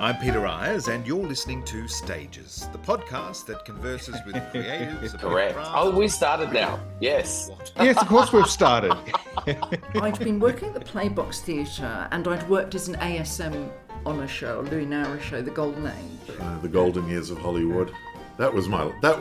I'm Peter Ayres, and you're listening to Stages, the podcast that converses with creatives about Correct. craft. Oh, we started now. Yes. What? Yes, of course we've started. I'd been working at the Playbox Theatre and I'd worked as an ASM on a show, a Louis Nara show, The Golden Age. The golden years of Hollywood. That was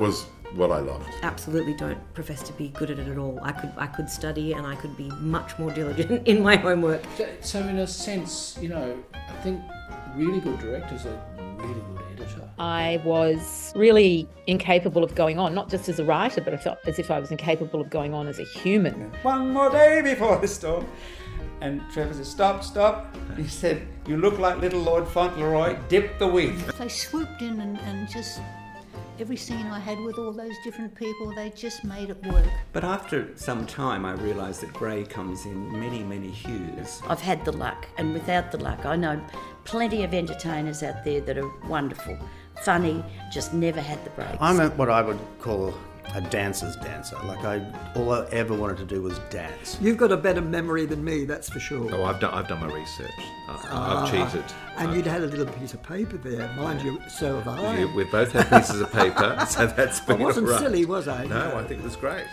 what I loved. Absolutely don't profess to be good at it at all. I could study and I could be much more diligent in my homework. So in a sense, I think really good directors are really good editor. I was really incapable of going on, not just as a writer, but I felt as if I was incapable of going on as a human. One more day before the storm. And Trevor said, stop. He said, you look like little Lord Fauntleroy, dip the wig. They swooped in and just, every scene I had with all those different people, they just made it work. But after some time, I realised that grey comes in many, many hues. I've had the luck, and without the luck, I know plenty of entertainers out there that are wonderful, funny, just never had the breaks. I'm what I would call a dancer's dancer. All I ever wanted to do was dance. You've got a better memory than me, that's for sure. Oh, I've done my research. I've cheated. And you'd had a little piece of paper there, mind you. So have I. We've both had pieces of paper, so that's been I wasn't right. silly, was I? No, I think it was great.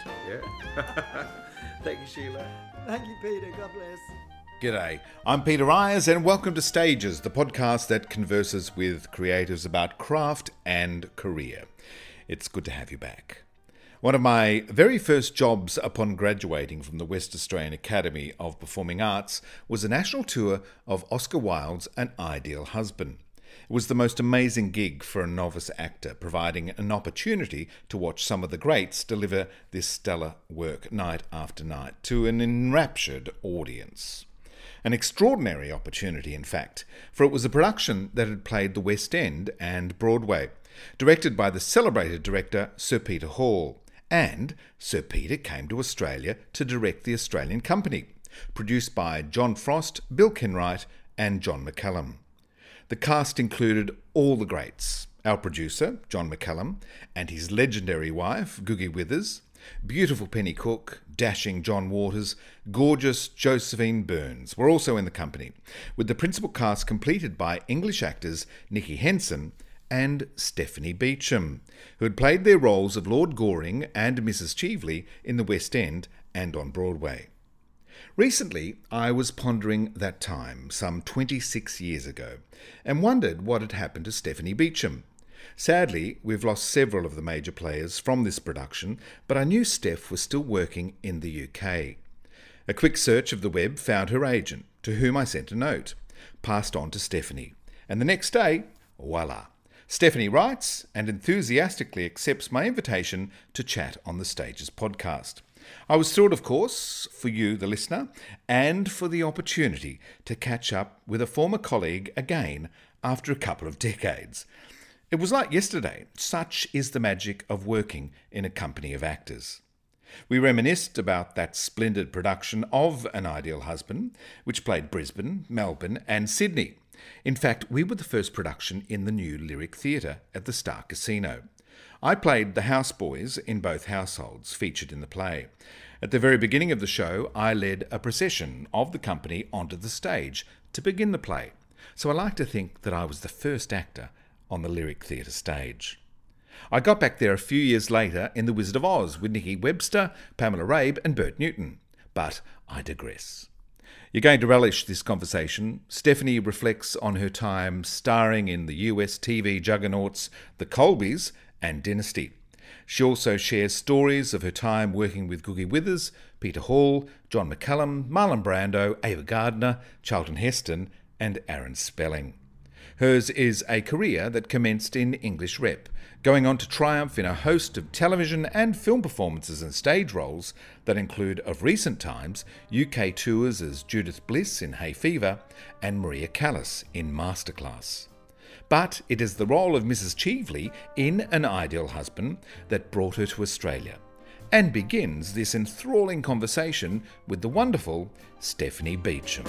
Yeah. Thank you, Sheila. Thank you, Peter. God bless. G'day, I'm Peter Ayres and welcome to Stages, the podcast that converses with creatives about craft and career. It's good to have you back. One of my very first jobs upon graduating from the West Australian Academy of Performing Arts was a national tour of Oscar Wilde's An Ideal Husband. It was the most amazing gig for a novice actor, providing an opportunity to watch some of the greats deliver this stellar work night after night to an enraptured audience. An extraordinary opportunity, in fact, for it was a production that had played the West End and Broadway, directed by the celebrated director Sir Peter Hall. And Sir Peter came to Australia to direct the Australian company, produced by John Frost, Bill Kenwright and John McCallum. The cast included all the greats, our producer, John McCallum, and his legendary wife, Googie Withers, beautiful Penny Cook, dashing John Waters, gorgeous Josephine Burns were also in the company, with the principal cast completed by English actors Nicky Henson and Stephanie Beacham, who had played their roles of Lord Goring and Mrs. Cheveley in the West End and on Broadway. Recently, I was pondering that time, some 26 years ago, and wondered what had happened to Stephanie Beacham. Sadly, we've lost several of the major players from this production, but I knew Steph was still working in the UK. A quick search of the web found her agent, to whom I sent a note, passed on to Stephanie, and the next day, voila! Stephanie writes and enthusiastically accepts my invitation to chat on the Stages podcast. I was thrilled, of course, for you, the listener, and for the opportunity to catch up with a former colleague again after a couple of decades. It was like yesterday. Such is the magic of working in a company of actors. We reminisced about that splendid production of An Ideal Husband, which played Brisbane, Melbourne and Sydney. In fact, we were the first production in the new Lyric Theatre at the Star Casino. I played the houseboys in both households featured in the play. At the very beginning of the show, I led a procession of the company onto the stage to begin the play, so I like to think that I was the first actor on the Lyric Theatre stage. I got back there a few years later in The Wizard of Oz with Nikki Webster, Pamela Rabe and Bert Newton. But I digress. You're going to relish this conversation. Stephanie reflects on her time starring in the US TV juggernauts The Colbys and Dynasty. She also shares stories of her time working with Googie Withers, Peter Hall, John McCallum, Marlon Brando, Ava Gardner, Charlton Heston and Aaron Spelling. Hers is a career that commenced in English rep, going on to triumph in a host of television and film performances and stage roles that include, of recent times, UK tours as Judith Bliss in Hay Fever and Maria Callas in Masterclass. But it is the role of Mrs. Cheveley in An Ideal Husband that brought her to Australia and begins this enthralling conversation with the wonderful Stephanie Beacham.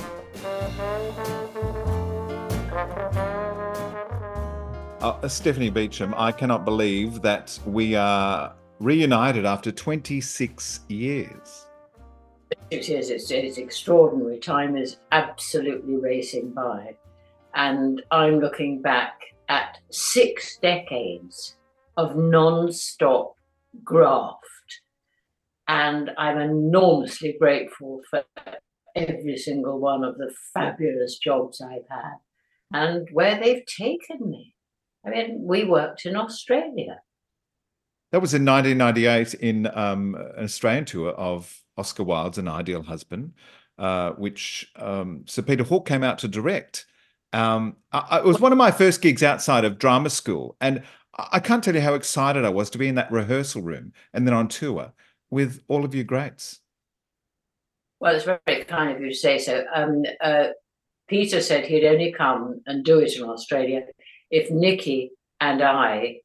Stephanie Beacham, I cannot believe that we are reunited after 26 years. It is. It's extraordinary. Time is absolutely racing by. And I'm looking back at 6 decades of non-stop graft. And I'm enormously grateful for every single one of the fabulous jobs I've had and where they've taken me. I mean, we worked in Australia. That was in 1998 in an Australian tour of Oscar Wilde's An Ideal Husband, which Sir Peter Hawke came out to direct. It was one of my first gigs outside of drama school. And I can't tell you how excited I was to be in that rehearsal room and then on tour with all of you greats. Well, it's very kind of you to say so. Peter said he'd only come and do it in Australia if Nicky and I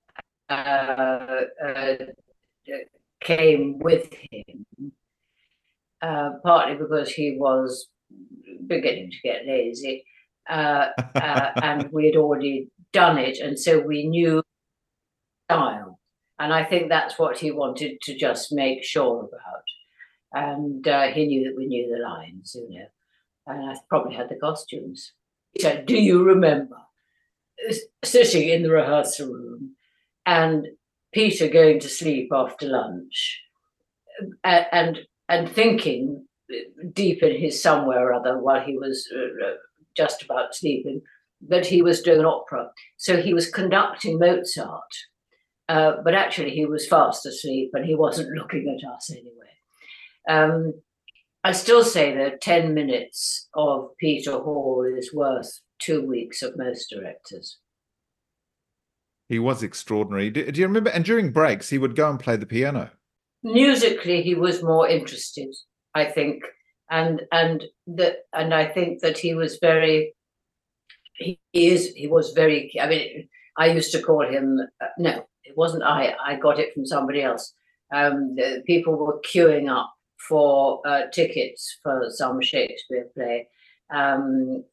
came with him, partly because he was beginning to get lazy, and we had already done it, and so we knew style. And I think that's what he wanted to just make sure about. And he knew that we knew the lines, you know, and I probably had the costumes. He said, do you remember sitting in the rehearsal room and Peter going to sleep after lunch and thinking deep in his somewhere or other while he was just about sleeping that he was doing an opera. So he was conducting Mozart, but actually he was fast asleep and he wasn't looking at us anyway. I still say that 10 minutes of Peter Hall is worth 2 weeks of most directors. He was extraordinary. Do you remember? And during breaks, he would go and play the piano. Musically, he was more interested, I think, and I think that he was very. He was very. I mean, I used to call him. No, it wasn't I. I got it from somebody else. People were queuing up for tickets for some Shakespeare play, and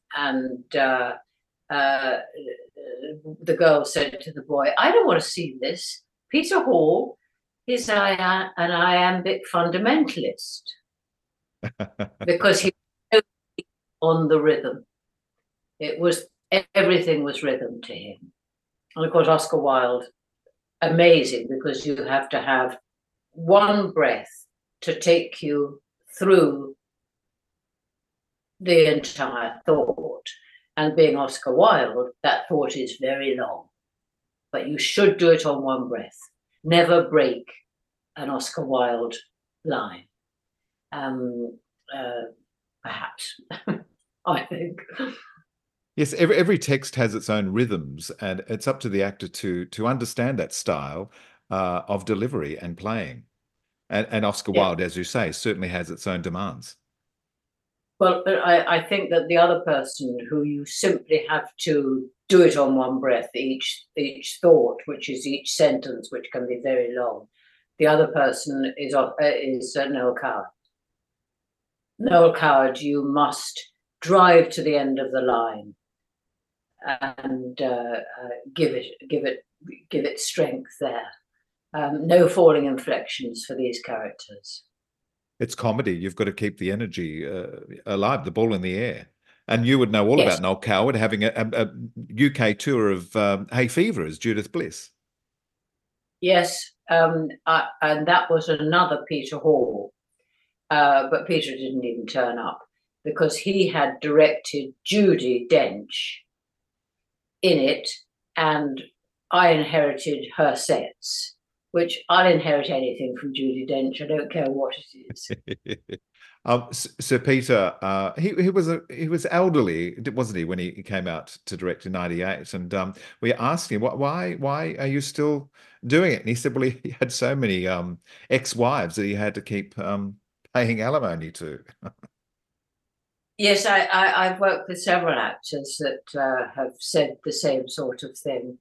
the girl said to the boy, "I don't want to see this. Peter Hall is an iambic fundamentalist," because he was on the rhythm. It was everything was rhythm to him, and of course Oscar Wilde, amazing, because you have to have one breath to take you through the entire thought. And being Oscar Wilde, that thought is very long, but you should do it on one breath. Never break an Oscar Wilde line. Perhaps, I think. Yes, every text has its own rhythms, and it's up to the actor to understand that style of delivery and playing. And Oscar Wilde, as you say, certainly has its own demands. Well, I think that the other person who you simply have to do it on one breath, each thought, which is each sentence, which can be very long. The other person is Noel Coward. Noel Coward, you must drive to the end of the line and give it strength there. No falling inflections for these characters. It's comedy. You've got to keep the energy alive, the ball in the air. And you would know all about Noel Coward having a UK tour of Hay Fever as Judith Bliss. Yes, and that was another Peter Hall, but Peter didn't even turn up because he had directed Judi Dench in it, and I inherited her sets. Which I'll inherit anything from Judi Dench. I don't care what it is. Sir Peter, he was elderly, wasn't he, when he came out to direct in '98? And we asked him, why are you still doing it? And he said, well, he had so many ex-wives that he had to keep paying alimony to. Yes, I've worked with several actors that have said the same sort of thing.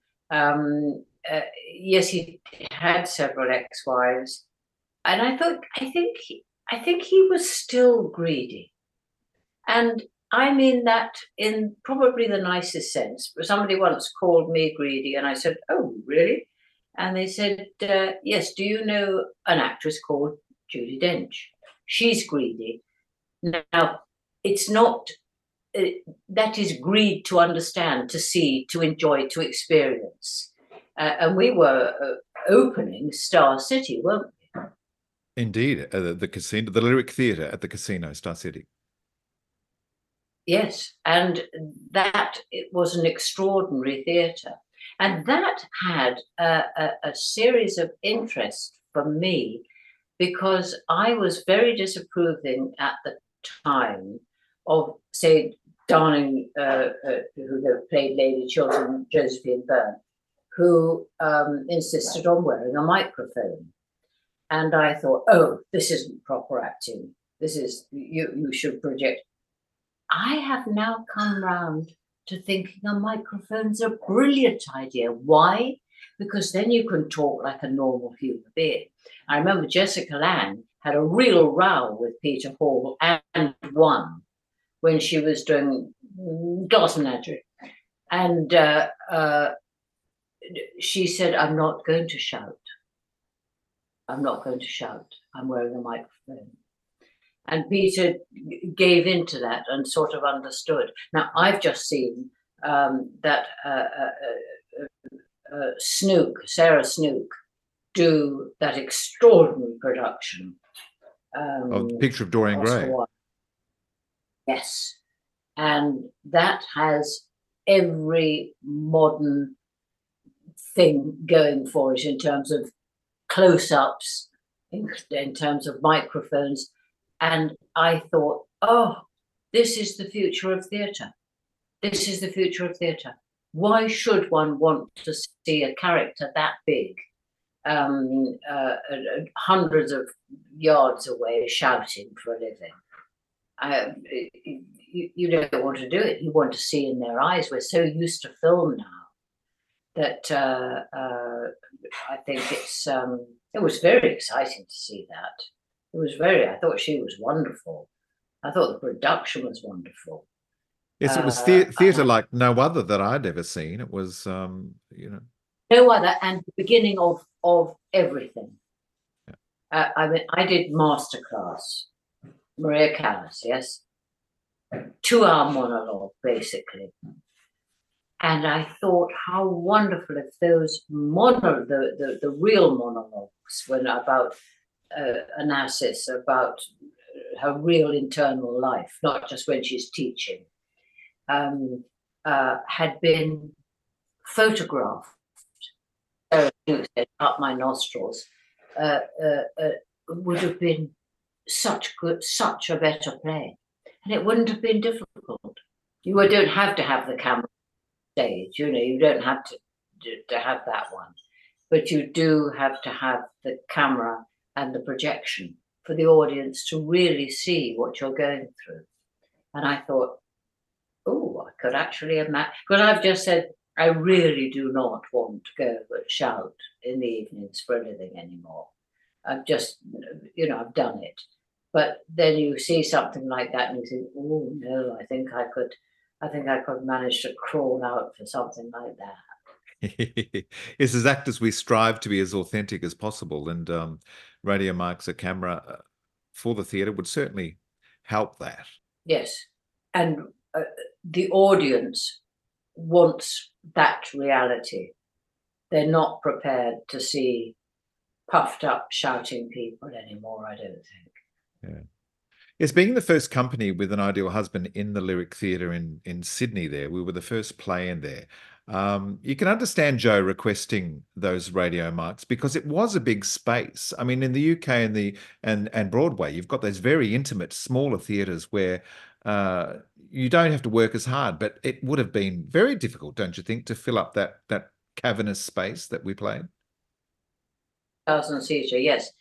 Yes, he had several ex-wives, and I think he was still greedy, and I mean that in probably the nicest sense. Somebody once called me greedy, and I said, "Oh, really?" And they said, "Yes. Do you know an actress called Judi Dench? She's greedy." Now, it's not that is greed to understand, to see, to enjoy, to experience. And we were opening Star City, weren't we? Indeed, the casino, the Lyric Theatre at the casino, Star City. Yes, and that it was an extraordinary theatre. And that had a series of interest for me, because I was very disapproving at the time of, say, Darling, who played Lady Chiltern, Josephine Byrne, who insisted on wearing a microphone. And I thought, oh, this isn't proper acting. This is, you should project. I have now come round to thinking a microphone's a brilliant idea. Why? Because then you can talk like a normal human being. I remember Jessica Lange had a real row with Peter Hall and won when she was doing Glass Menagerie. And she said, I'm not going to shout. I'm not going to shout. I'm wearing a microphone. And Peter gave into that and sort of understood. Now, I've just seen that Sarah Snook, do that extraordinary production. Of The Picture of Dorian Gray. Yes. And that has every modern thing going for it in terms of close-ups, in terms of microphones. And I thought, oh, this is the future of theatre. This is the future of theatre. Why should one want to see a character that big, hundreds of yards away, shouting for a living? You don't want to do it. You want to see in their eyes. We're so used to film now that I think it was very exciting to see that. It was I thought she was wonderful. I thought the production was wonderful. Yes, it was theatre like no other that I'd ever seen. It was, no other, and the beginning of everything. Yeah. I mean, I did masterclass, Maria Callas, yes, 2-hour monologue basically, and I thought how wonderful if those the real monologues were about Onassis, about her real internal life, not just when she's teaching, had been photographed. Up my nostrils, would have been such a better play, and it wouldn't have been difficult. You don't have to have the camera stage, you don't have to have that one, but you do have to have the camera and the projection for the audience to really see what you're going through. And I thought, oh, I could actually imagine, because I've just said, I really do not want to go and shout in the evenings for a living anymore. I've just, I've done it. But then you see something like that and you think, oh no, I think I could manage to crawl out for something like that. Yes, as actors, we strive to be as authentic as possible, and Radio Marks, a camera for the theatre, would certainly help that. Yes, and the audience wants that reality. They're not prepared to see puffed up shouting people anymore, I don't think. Yeah. Yes, being the first company with An Ideal Husband in the Lyric Theatre in Sydney there, we were the first play in there. You can understand Joe requesting those Radio Marks because it was a big space. I mean, in the UK and Broadway, you've got those very intimate, smaller theatres where you don't have to work as hard, but it would have been very difficult, don't you think, to fill up that cavernous space that we played? 1,000 seater, yes.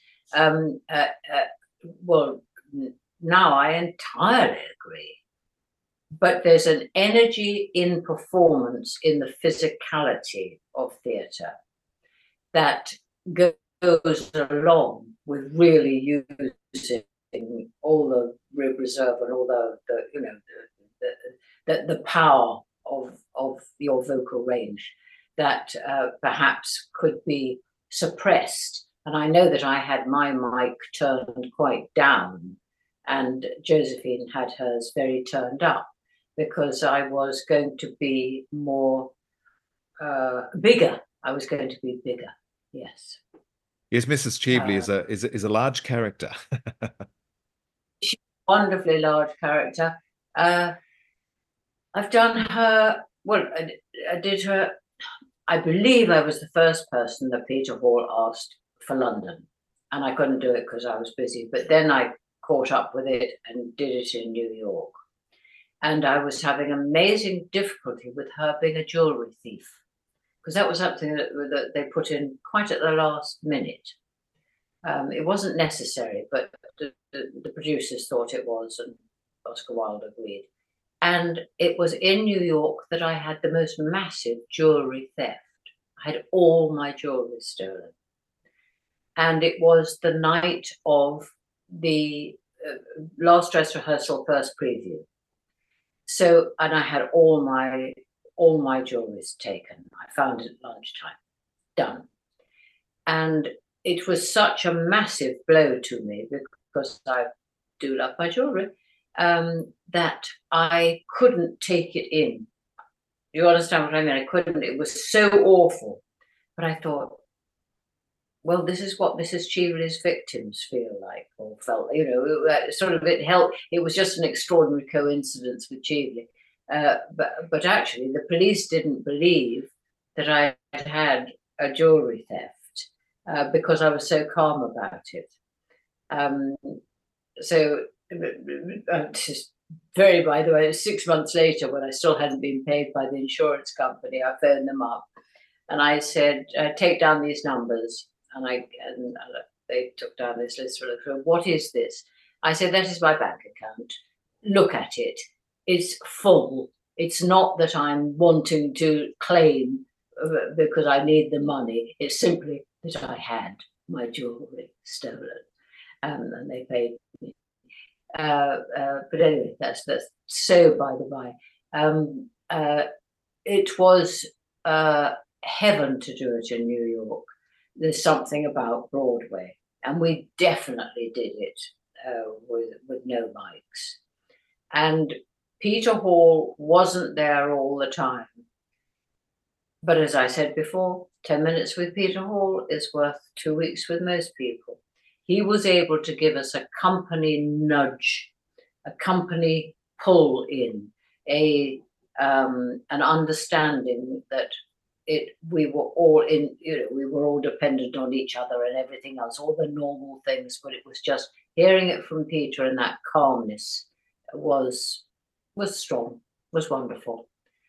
Well, now I entirely agree. But there's an energy in performance, in the physicality of theatre, that goes along with really using all the rib reserve and all the power of your vocal range that perhaps could be suppressed. And I know that I had my mic turned quite down and Josephine had hers very turned up, because I was going to be more bigger. I was going to be bigger. Yes. Yes, Mrs. Cheveley is a large character. She's a wonderfully large character. I've done her. Well, I did her. I believe I was the first person that Peter Hall asked for London, and I couldn't do it because I was busy. But then I caught up with it and did it in New York. And I was having amazing difficulty with her being a jewellery thief, because that was something that they put in quite at the last minute. It wasn't necessary, but the producers thought it was, and Oscar Wilde agreed. And it was in New York that I had the most massive jewellery theft. I had all my jewellery stolen. And it was the night of the last dress rehearsal, first preview. So, and I had all my jewellery taken. I found it at lunchtime, done. And it was such a massive blow to me, because I do love my jewellery, that I couldn't take it in. You understand what I mean? I couldn't. It was so awful. But I thought, well, this is what Mrs. Cheveley's victims feel like, or felt. You know, sort of it helped. It was just an extraordinary coincidence with Cheveley. But actually, the police didn't believe that I had had a jewellery theft because I was so calm about it. So, just very, by the way, 6 months later, when I still hadn't been paid by the insurance company, I phoned them up and I said, take down these numbers. And they took down this list. What is this? I said, that is my bank account. Look at it. It's full. It's not that I'm wanting to claim because I need the money. It's simply that I had my jewellery stolen. And they paid me. But anyway, that's so by the by. It was heaven to do it in New York. There's something about Broadway, and we definitely did it with no mics. And Peter Hall wasn't there all the time. But as I said before, 10 minutes with Peter Hall is worth 2 weeks with most people. He was able to give us a company nudge, a company pull in, an understanding that we were all in, we were all dependent on each other and everything else, all the normal things, but it was just hearing it from Peter, and that calmness was strong, was wonderful.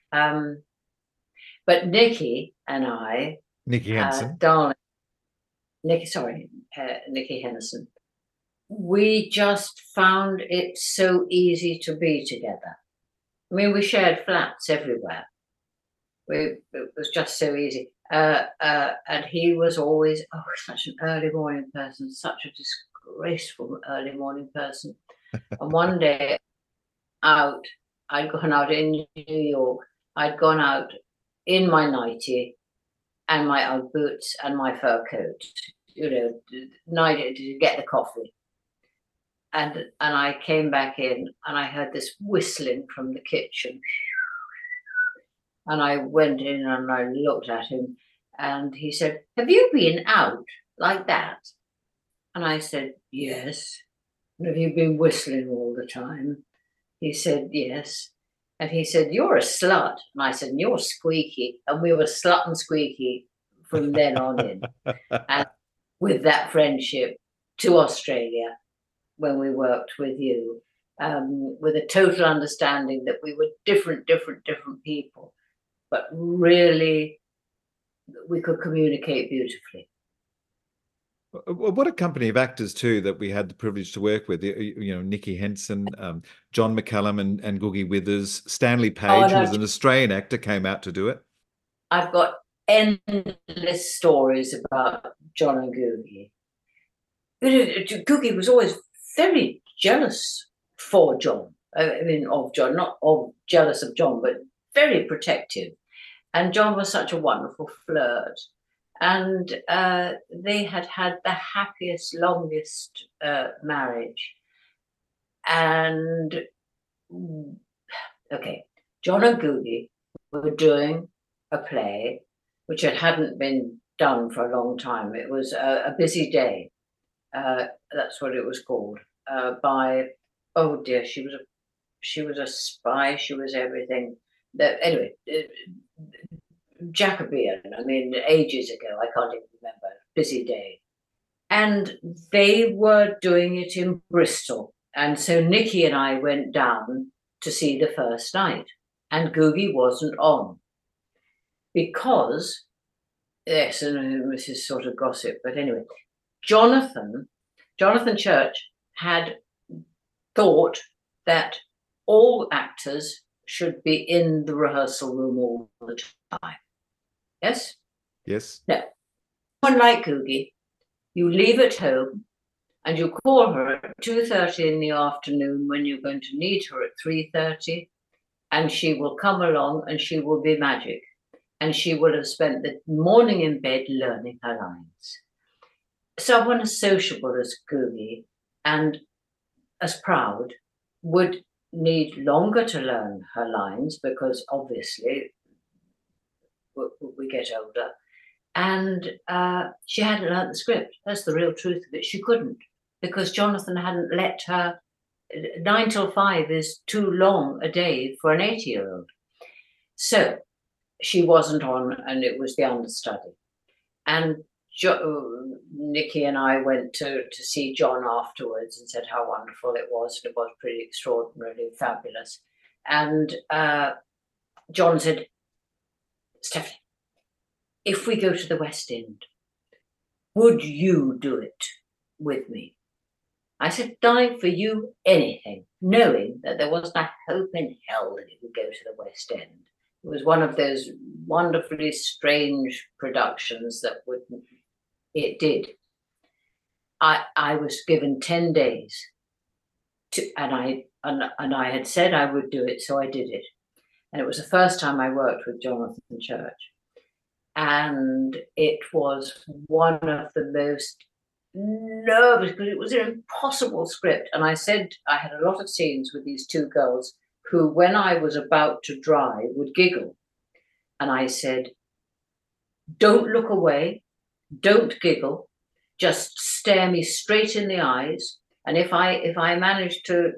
But Nikki and I, Nikki Henson, darling, Nikki Henson, we just found it so easy to be together. I mean, we shared flats everywhere. It was just so easy. And he was always, such an early morning person, such a disgraceful early morning person. And one day I'd gone out in New York. I'd gone out in my nightie and my Ugg boots and my fur coat, night to get the coffee. And I came back in and I heard this whistling from the kitchen. And I went in and I looked at him and he said, have you been out like that? And I said, yes. And have you been whistling all the time? He said, yes. And he said, you're a slut. And I said, you're squeaky. And we were slut and squeaky from then on in. And with that friendship to Australia, when we worked with you, with a total understanding that we were different people. But really, we could communicate beautifully. What a company of actors too that we had the privilege to work with. Nikki Henson, John McCallum, and Googie Withers. Stanley Page, who was an Australian actor, came out to do it. I've got endless stories about John and Googie. Googie was always very jealous for John. I mean, of John, not jealous of John, but very protective. And John was such a wonderful flirt. And they had the happiest, longest marriage. And Okay, John and Googie were doing a play which hadn't been done for a long time. It was a busy day. That's what it was called. By, oh dear, she was a spy. She was everything. Anyway, Jacobean. I mean, ages ago. I can't even remember. Busy day, and they were doing it in Bristol. And so Nikki and I went down to see the first night, and Googie wasn't on because, yes, and this is sort of gossip, but anyway, Jonathan Church had thought that all actors should be in the rehearsal room all the time. Yes? Yes. No. Unlike Googie, you leave at home and you call her at 2:30 in the afternoon when you're going to need her at 3:30, and she will come along and she will be magic. And she will have spent the morning in bed learning her lines. Someone as sociable as Googie and as proud would need longer to learn her lines because obviously we get older. And she hadn't learnt the script. That's the real truth of it. She couldn't, because Jonathan hadn't let her. 9 till 5 is too long a day for an 80-year-old. So she wasn't on, and it was the understudy. And Nikki and I went to see John afterwards and said how wonderful it was. It was pretty extraordinarily fabulous. And John said, Stephanie, if we go to the West End, would you do it with me? I said, darling, for you, anything, knowing that there wasn't a hope in hell that it would go to the West End. It was one of those wonderfully strange productions that it did. I was given 10 days and I had said I would do it, so I did it. And it was the first time I worked with Jonathan Church. And it was one of the most nervous, because it was an impossible script. And I said I had a lot of scenes with these two girls who, when I was about to dry, would giggle. And I said, don't look away, don't giggle, just stare me straight in the eyes. And if I manage to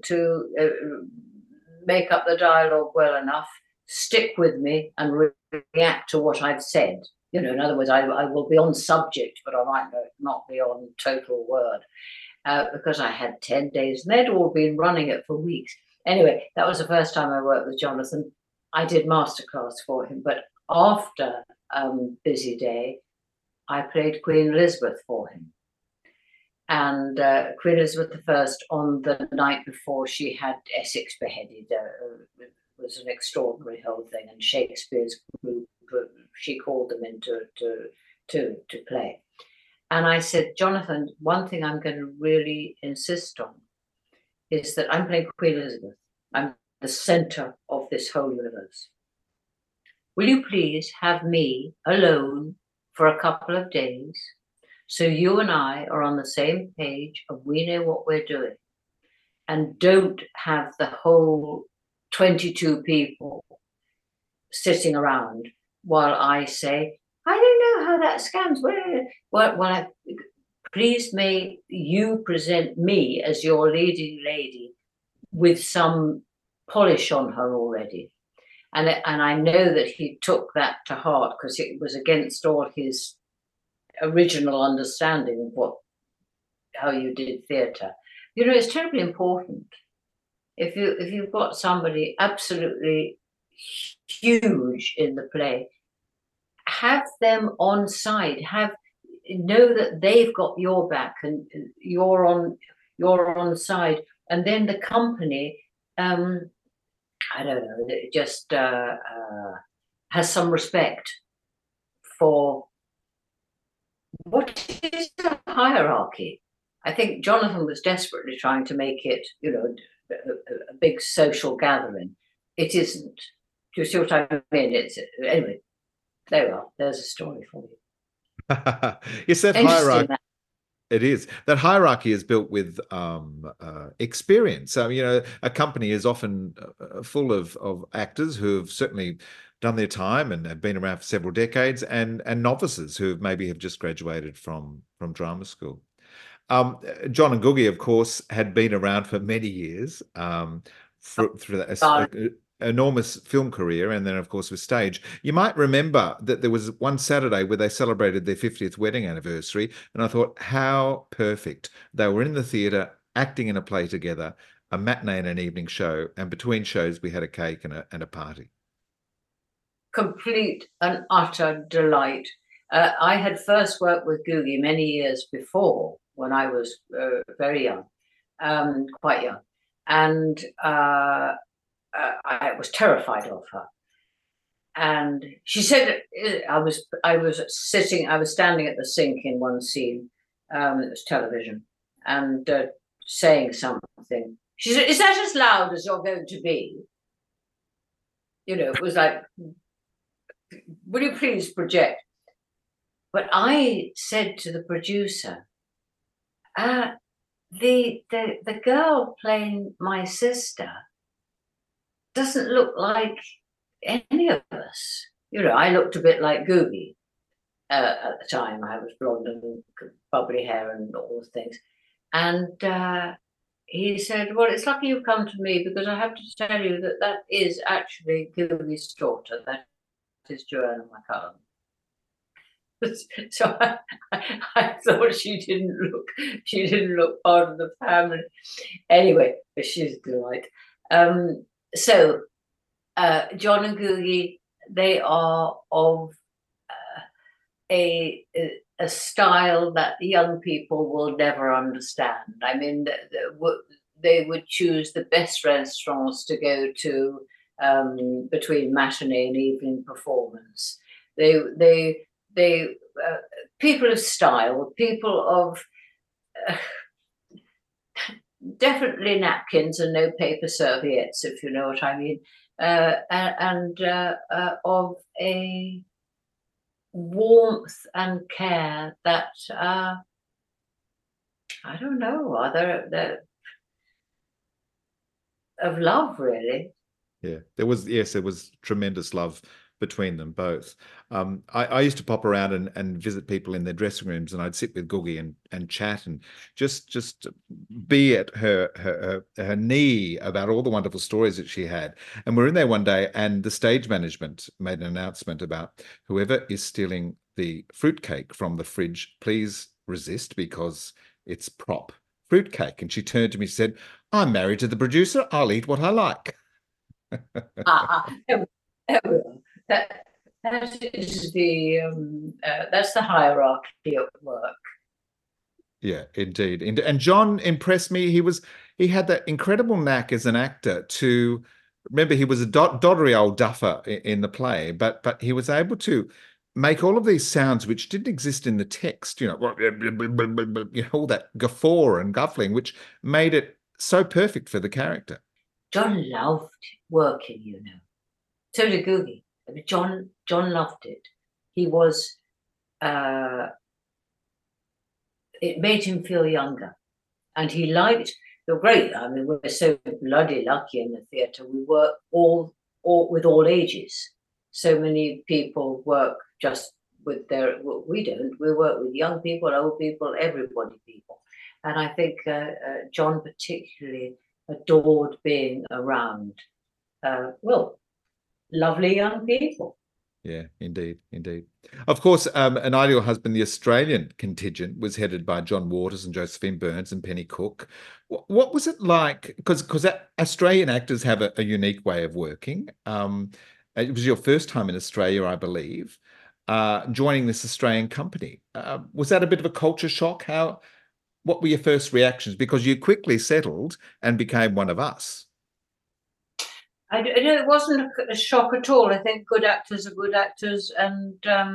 make up the dialogue well enough, stick with me and react to what I've said. You know, in other words, I will be on subject, but I might not be on total word, because I had 10 days and they'd all been running it for weeks. Anyway, that was the first time I worked with Jonathan. I did masterclass for him, but after Busy Day, I played Queen Elizabeth for him. And Queen Elizabeth I, on the night before she had Essex beheaded, was an extraordinary whole thing. And Shakespeare's group, she called them in to play. And I said, Jonathan, one thing I'm going to really insist on is that I'm playing Queen Elizabeth. I'm the center of this whole universe. Will you please have me alone for a couple of days so you and I are on the same page and we know what we're doing, and don't have the whole 22 people sitting around while I say, I don't know how that scans. Well, please may you present me as your leading lady with some polish on her already. And I know that he took that to heart, because it was against all his original understanding of how you did theatre. You know, it's terribly important. If you've got somebody absolutely huge in the play, have them on side. Know that they've got your back and you're on side, and then the company, I don't know, it just has some respect for what is a hierarchy. I think Jonathan was desperately trying to make it, you know, a big social gathering. It isn't. Do you see what I mean? Anyway, there we are. There's a story for you. Yes, that hierarchy. It is. That hierarchy is built with experience. A company is often full of actors who have certainly done their time and have been around for several decades, and novices who maybe have just graduated from drama school. John and Googie, of course, had been around for many years through that enormous film career, and then, of course, with stage. You might remember that there was one Saturday where they celebrated their 50th wedding anniversary, and I thought, how perfect. They were in the theatre, acting in a play together, a matinee and an evening show, and between shows we had a cake and a party. Complete and utter delight. I had first worked with Googie many years before, when I was very young, quite young, and I was terrified of her. And she said, I was standing at the sink in one scene, it was television, and saying something. She said, "Is that as loud as you're going to be?" It was like, "Will you please project?" But I said to the producer, the girl playing my sister doesn't look like any of us. I looked a bit like Googie at the time. I was blonde and bubbly hair and all the things. And he said, "Well, it's lucky you've come to me, because I have to tell you that is actually Googie's daughter. That is Joanna McCullum." So I thought she didn't look part of the family. Anyway, but she's a delight. So John and Googie, they are of a style that young people will never understand. I mean, they would choose the best restaurants to go to between matinee and evening performance. They people of style, people of definitely napkins and no paper serviettes, if you know what I mean, and of a warmth and care that I don't know, are there of love, really. Yeah, there was tremendous love between them both. I used to pop around and visit people in their dressing rooms, and I'd sit with Googie and chat and just be at her knee about all the wonderful stories that she had. And we're in there one day, and the stage management made an announcement about, whoever is stealing the fruitcake from the fridge, please resist, because it's prop fruitcake. And she turned to me and said, "I'm married to the producer. I'll eat what I like." That is that's the hierarchy at work. Yeah, indeed. And John impressed me. He had that incredible knack as an actor to remember. He was a doddery old duffer in the play, but he was able to make all of these sounds which didn't exist in the text. All that guffaw and guffling, which made it so perfect for the character. John loved working, So did Googie. John loved it. He was. It made him feel younger, and he liked the great. I mean, we're so bloody lucky in the theatre. We work all with all ages. So many people work just with we don't. We work with young people, old people, everybody people. And I think John particularly adored being around. Lovely young people. Yeah, indeed. Of course, An Ideal Husband, the Australian contingent, was headed by John Waters and Josephine Burns and Penny Cook. What was it like? Because Australian actors have a unique way of working. It was your first time in Australia, I believe, joining this Australian company. Was that a bit of a culture shock? What were your first reactions? Because you quickly settled and became one of us. I know it wasn't a shock at all. I think good actors are good actors, and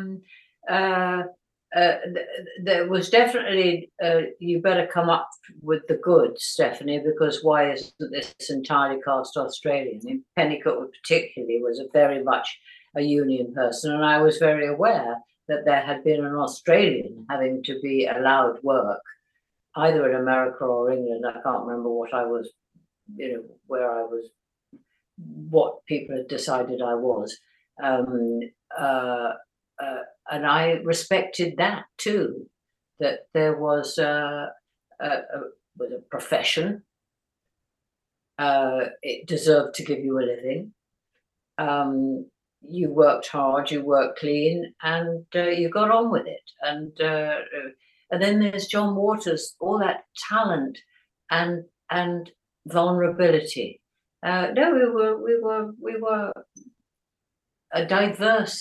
there was definitely you better come up with the goods, Stephanie, because why isn't this entirely cast Australian? And Penny Cook particularly was very much a union person, and I was very aware that there had been an Australian having to be allowed work either in America or England. I can't remember what I was, where I was, what people had decided I was. And I respected that too, that there was a profession. It deserved to give you a living. You worked hard, you worked clean, and you got on with it. And then there's John Waters, all that talent and vulnerability. No, we were a diverse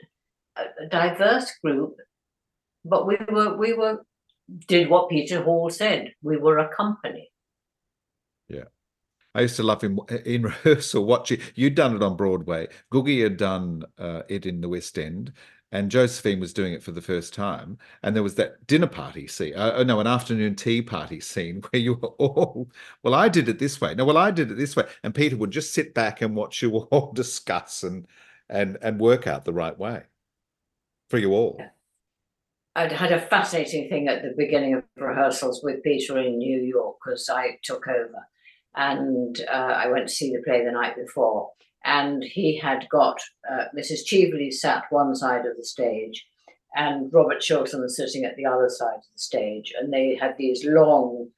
group, but we did what Peter Hall said. We were a company. Yeah. I used to love him in rehearsal watching. You'd done it on Broadway. Googie had done it in the West End, and Josephine was doing it for the first time. And there was that dinner party scene, an afternoon tea party scene where you were all, well, I did it this way. No, well, I did it this way. And Peter would just sit back and watch you all discuss and work out the right way for you all. I'd had a fascinating thing at the beginning of rehearsals with Peter in New York because I took over. And I went to see the play the night before, and he had got Mrs. Cheveley sat one side of the stage, and Robert Chiltern was sitting at the other side of the stage, and they had these long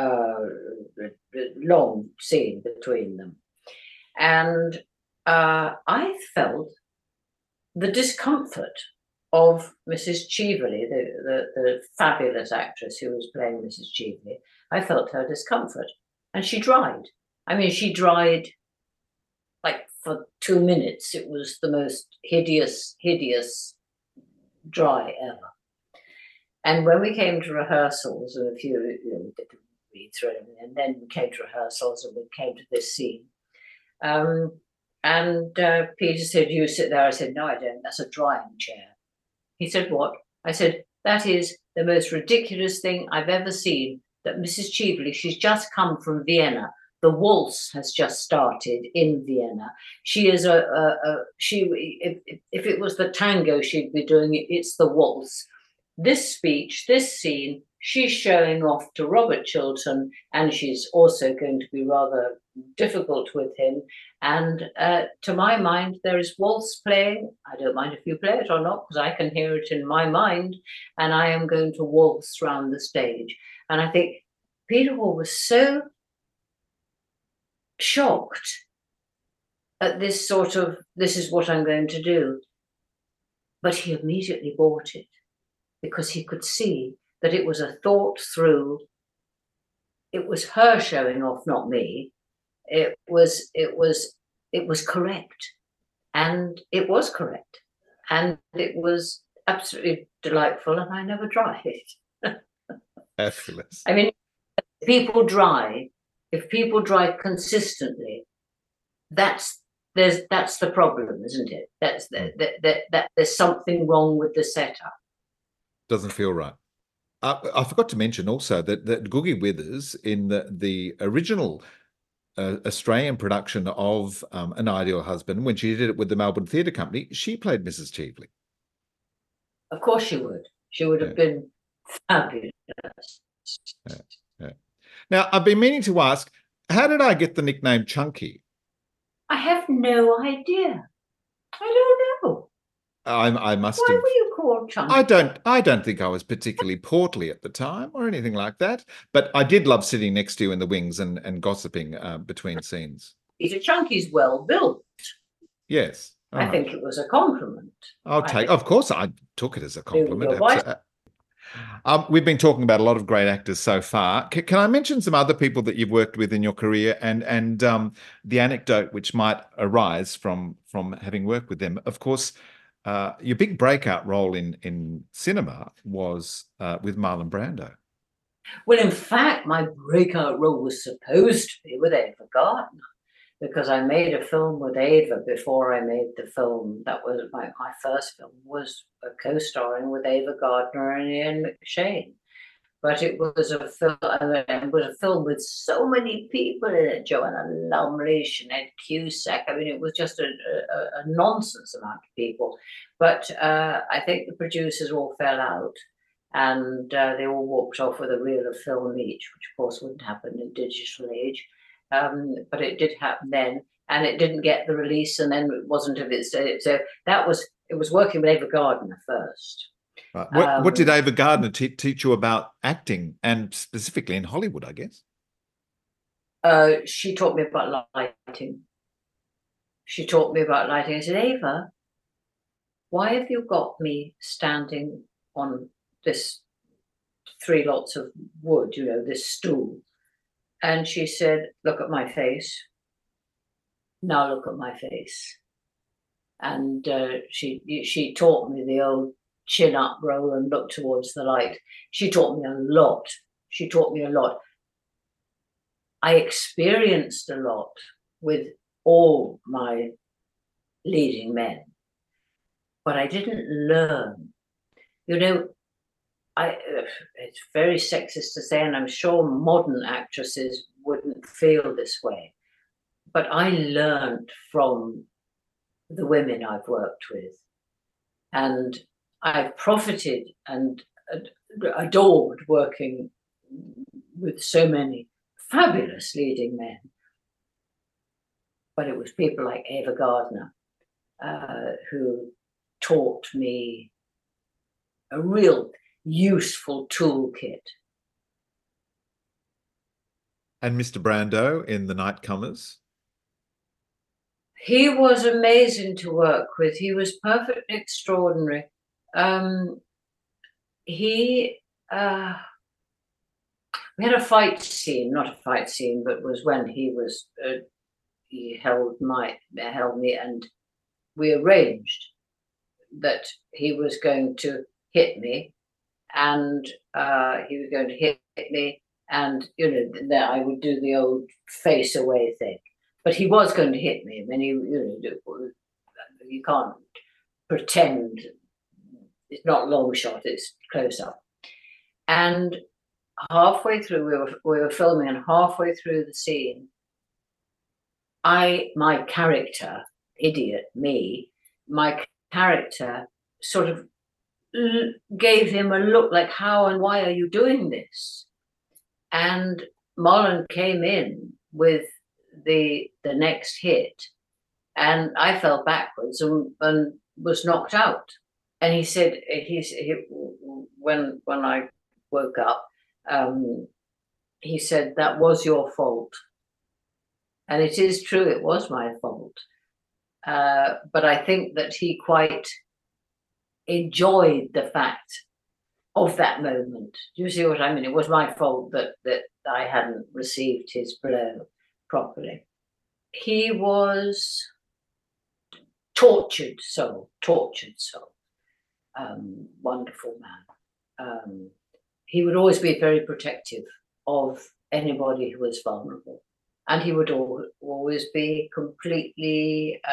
scene between them, and I felt the discomfort of Mrs. Cheveley, the fabulous actress who was playing Mrs. Cheveley. I felt her discomfort. And she dried. I mean, she dried like for 2 minutes. It was the most hideous dry ever. And when we came to rehearsals, and we did the read through everything, and then we came to rehearsals and we came to this scene. Peter said, "You sit there." I said, "No, I don't. That's a drying chair." He said, "What?" I said, "That is the most ridiculous thing I've ever seen. That Mrs. Cheveley, she's just come from Vienna. The waltz has just started in Vienna. She is if it was the tango she'd be doing, it's the waltz. This speech, this scene, she's showing off to Robert Chiltern, and she's also going to be rather difficult with him. And to my mind, there is waltz playing. I don't mind if you play it or not, because I can hear it in my mind, and I am going to waltz round the stage." And I think Peter Hall was so shocked at this sort of, this is what I'm going to do. But he immediately bought it because he could see that it was a thought through, it was her showing off, not me. It was correct. And it was correct. And it was absolutely delightful, and I never tried it. Fabulous. I mean, if people drive consistently, that's the problem, isn't it? That's that there's something wrong with the setup. Doesn't feel right. I forgot to mention also that Googie Withers in the original Australian production of An Ideal Husband, when she did it with the Melbourne Theatre Company, she played Mrs. Cheveley. Of course she would. She would have been fabulous. Yeah. Now, I've been meaning to ask, how did I get the nickname Chunky? I have no idea. I don't know. I must Why have. were you called Chunky? I don't think I was particularly portly at the time or anything like that, but I did love sitting next to you in the wings and gossiping between scenes. Peter Chunky's well built. Yes. I think it was a compliment. Of course, I took it as a compliment. We've been talking about a lot of great actors so far. Can I mention some other people that you've worked with in your career and the anecdote which might arise from having worked with them? Of course, your big breakout role in cinema was with Marlon Brando. Well, in fact, my breakout role was supposed to be with Ava Gardner, because I made a film with Ava before I made the film. That was my first film, was a co-starring with Ava Gardner and Ian McShane. But it was a film with so many people in it: Joanna Lumley, Sinead Cusack. I mean, it was just a nonsense amount of people. But I think the producers all fell out, and they all walked off with a reel of film each, which of course wouldn't happen in digital age, but it did happen then, and it didn't get the release, and then it wasn't of its day. So it was working with Ava Gardner first. Right. What did Ava Gardner teach you about acting, and specifically in Hollywood, I guess? She taught me about lighting. She taught me about lighting. I said, Ava, why have you got me standing on this 3 lots of wood, this stool? And she said, look at my face. Now look at my face. And she taught me the old chin up roll and look towards the light. She taught me a lot. She taught me a lot. I experienced a lot with all my leading men, but I didn't learn. It's very sexist to say, and I'm sure modern actresses wouldn't feel this way, but I learned from the women I've worked with, and I've profited and adored working with so many fabulous leading men. But it was people like Ava Gardner who taught me a real useful toolkit. And Mr. Brando in The Nightcomers? He was amazing to work with. He was perfectly extraordinary. We had a fight scene, not a fight scene, but was when he was he held me, and we arranged that he was going to hit me, and he was going to hit me, and that I would do the old face away thing. But he was going to hit me. I mean, you can't pretend. It's not long shot; it's close up. And halfway through, we were filming, and halfway through the scene, my character, idiot me, my character sort of gave him a look like, how and why are you doing this? And Mullen came in with the next hit, and I fell backwards and was knocked out. And he said, when I woke up, he said, that was your fault. And it is true, it was my fault. But I think that he quite enjoyed the fact of that moment. Do you see what I mean? It was my fault that I hadn't received his blow properly. He was tortured soul. Wonderful man. He would always be very protective of anybody who was vulnerable. And he would always be completely,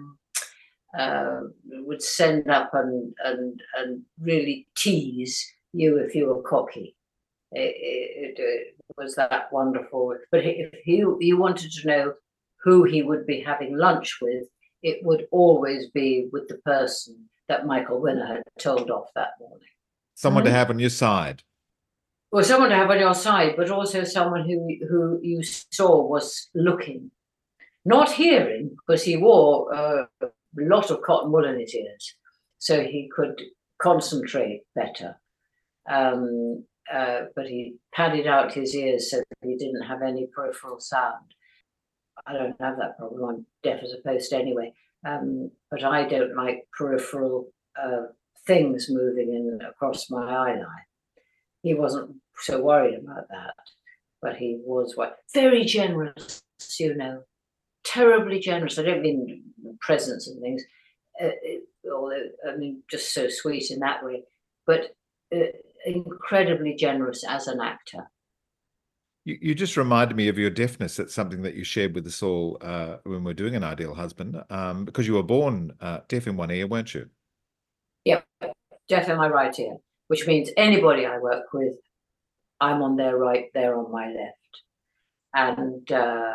would send up and really tease you if you were cocky. It was that wonderful. But if you wanted to know who he would be having lunch with, it would always be with the person that Michael Winner had told off that morning. Someone to have on your side. Well, someone to have on your side, but also someone who you saw was looking, not hearing, because he wore a lot of cotton wool in his ears, so he could concentrate better. But he padded out his ears so that he didn't have any peripheral sound. I don't have that problem. I'm deaf as a post anyway. But I don't like peripheral things moving in across my eye line. He wasn't so worried about that, but he was very generous, terribly generous. I don't mean presents and things, although I mean just so sweet in that way, but incredibly generous as an actor. You just reminded me of your deafness. That's something that you shared with us all when we're doing An Ideal Husband, because you were born deaf in one ear, weren't you? Yep, deaf in my right ear, which means anybody I work with, I'm on their right, they're on my left. And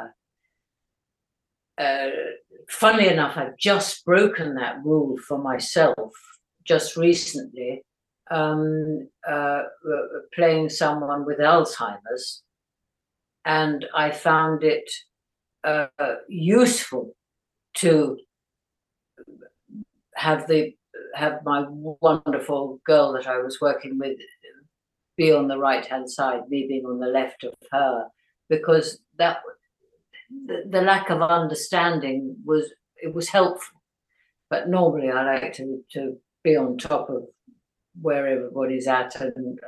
funnily enough, I've just broken that rule for myself just recently, playing someone with Alzheimer's, and I found it useful to have my wonderful girl that I was working with be on the right-hand side, me being on the left of her, because that the lack of understanding was helpful. But normally I like to be on top of where everybody's at, and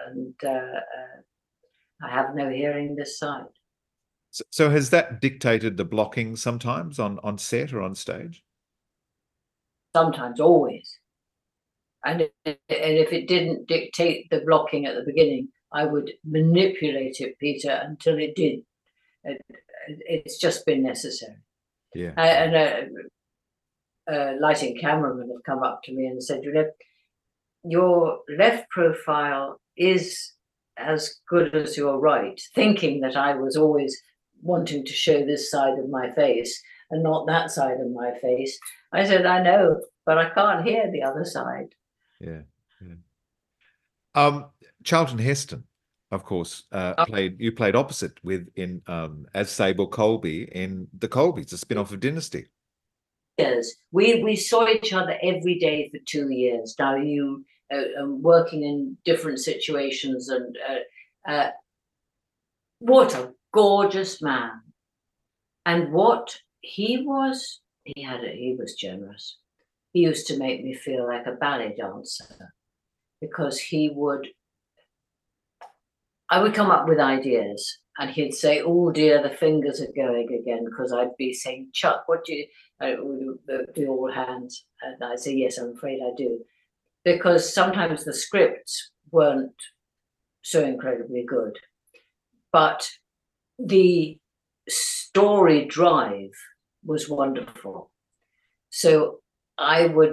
I have no hearing this side. So has that dictated the blocking sometimes on set or on stage? Sometimes, always. And if it didn't dictate the blocking at the beginning, I would manipulate it, Peter, until it did. It's just been necessary. Yeah. And lighting cameramen have come up to me and said, your left profile is as good as your right, thinking that I was always wanting to show this side of my face and not that side of my face. I said, I know, but I can't hear the other side. Yeah. Charlton Heston, of course, you played opposite as Sable Colby in The Colbys, a spin-off of Dynasty. Yes, we saw each other every day for 2 years. Now you working in different situations, and what a gorgeous man, and what he was. He was generous. He used to make me feel like a ballet dancer, because I would come up with ideas, and he'd say, "Oh dear, the fingers are going again," because I'd be saying, "Chuck, what do you do all hands?" And I'd say, "Yes, I'm afraid I do," because sometimes the scripts weren't so incredibly good, but the story drive was wonderful. So I would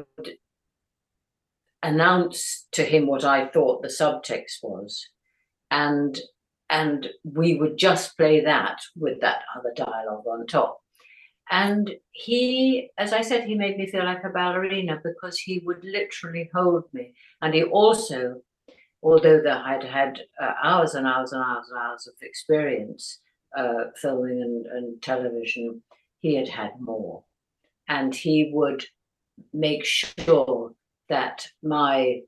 announce to him what I thought the subtext was, and we would just play that with that other dialogue on top. And he, as I said, he made me feel like a ballerina, because he would literally hold me. And he also, although I'd had hours and hours and hours and hours of experience filming and television, he had had more. And he would make sure that my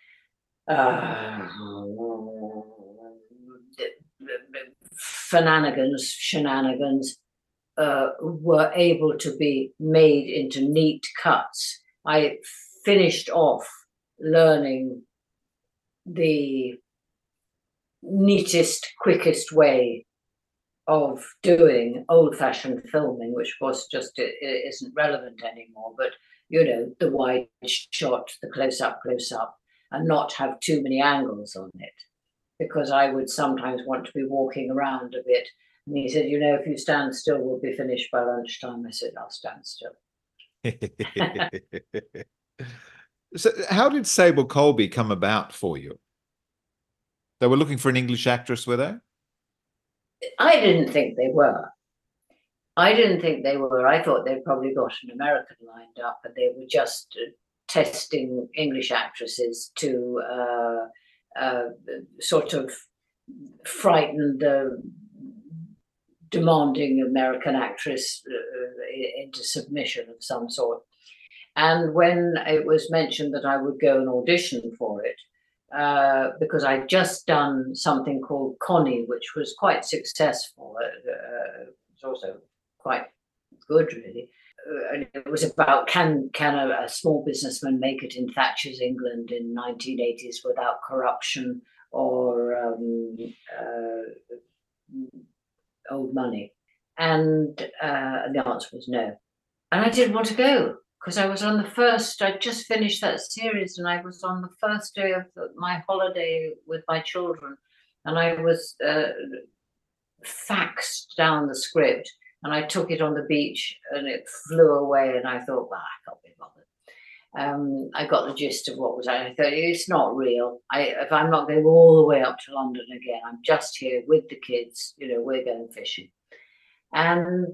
shenanigans were able to be made into neat cuts. I finished off learning the neatest, quickest way of doing old-fashioned filming, which of course just isn't relevant anymore, but the wide shot, the close-up, and not have too many angles on it, because I would sometimes want to be walking around a bit. And he said, if you stand still, we'll be finished by lunchtime. I said, I'll stand still. So how did Sable Colby come about for you? They were looking for an English actress, were they? I didn't think they were. I thought they'd probably got an American lined up, and they were just testing English actresses to sort of frighten the demanding American actress into submission of some sort. And when it was mentioned that I would go and audition for it, because I'd just done something called Connie, which was quite successful. It was also quite good, really. And it was about can a small businessman make it in Thatcher's England in 1980s without corruption or old money? And the answer was no. And I didn't want to go, because I was on the first, I'd just finished that series, and I was on the first day of my holiday with my children, and I was faxed down the script, and I took it on the beach, and it flew away, and I thought, well, I can't be bothered. I got the gist of what was I thought, it's not real. If I'm not going all the way up to London again, I'm just here with the kids, we're going fishing. And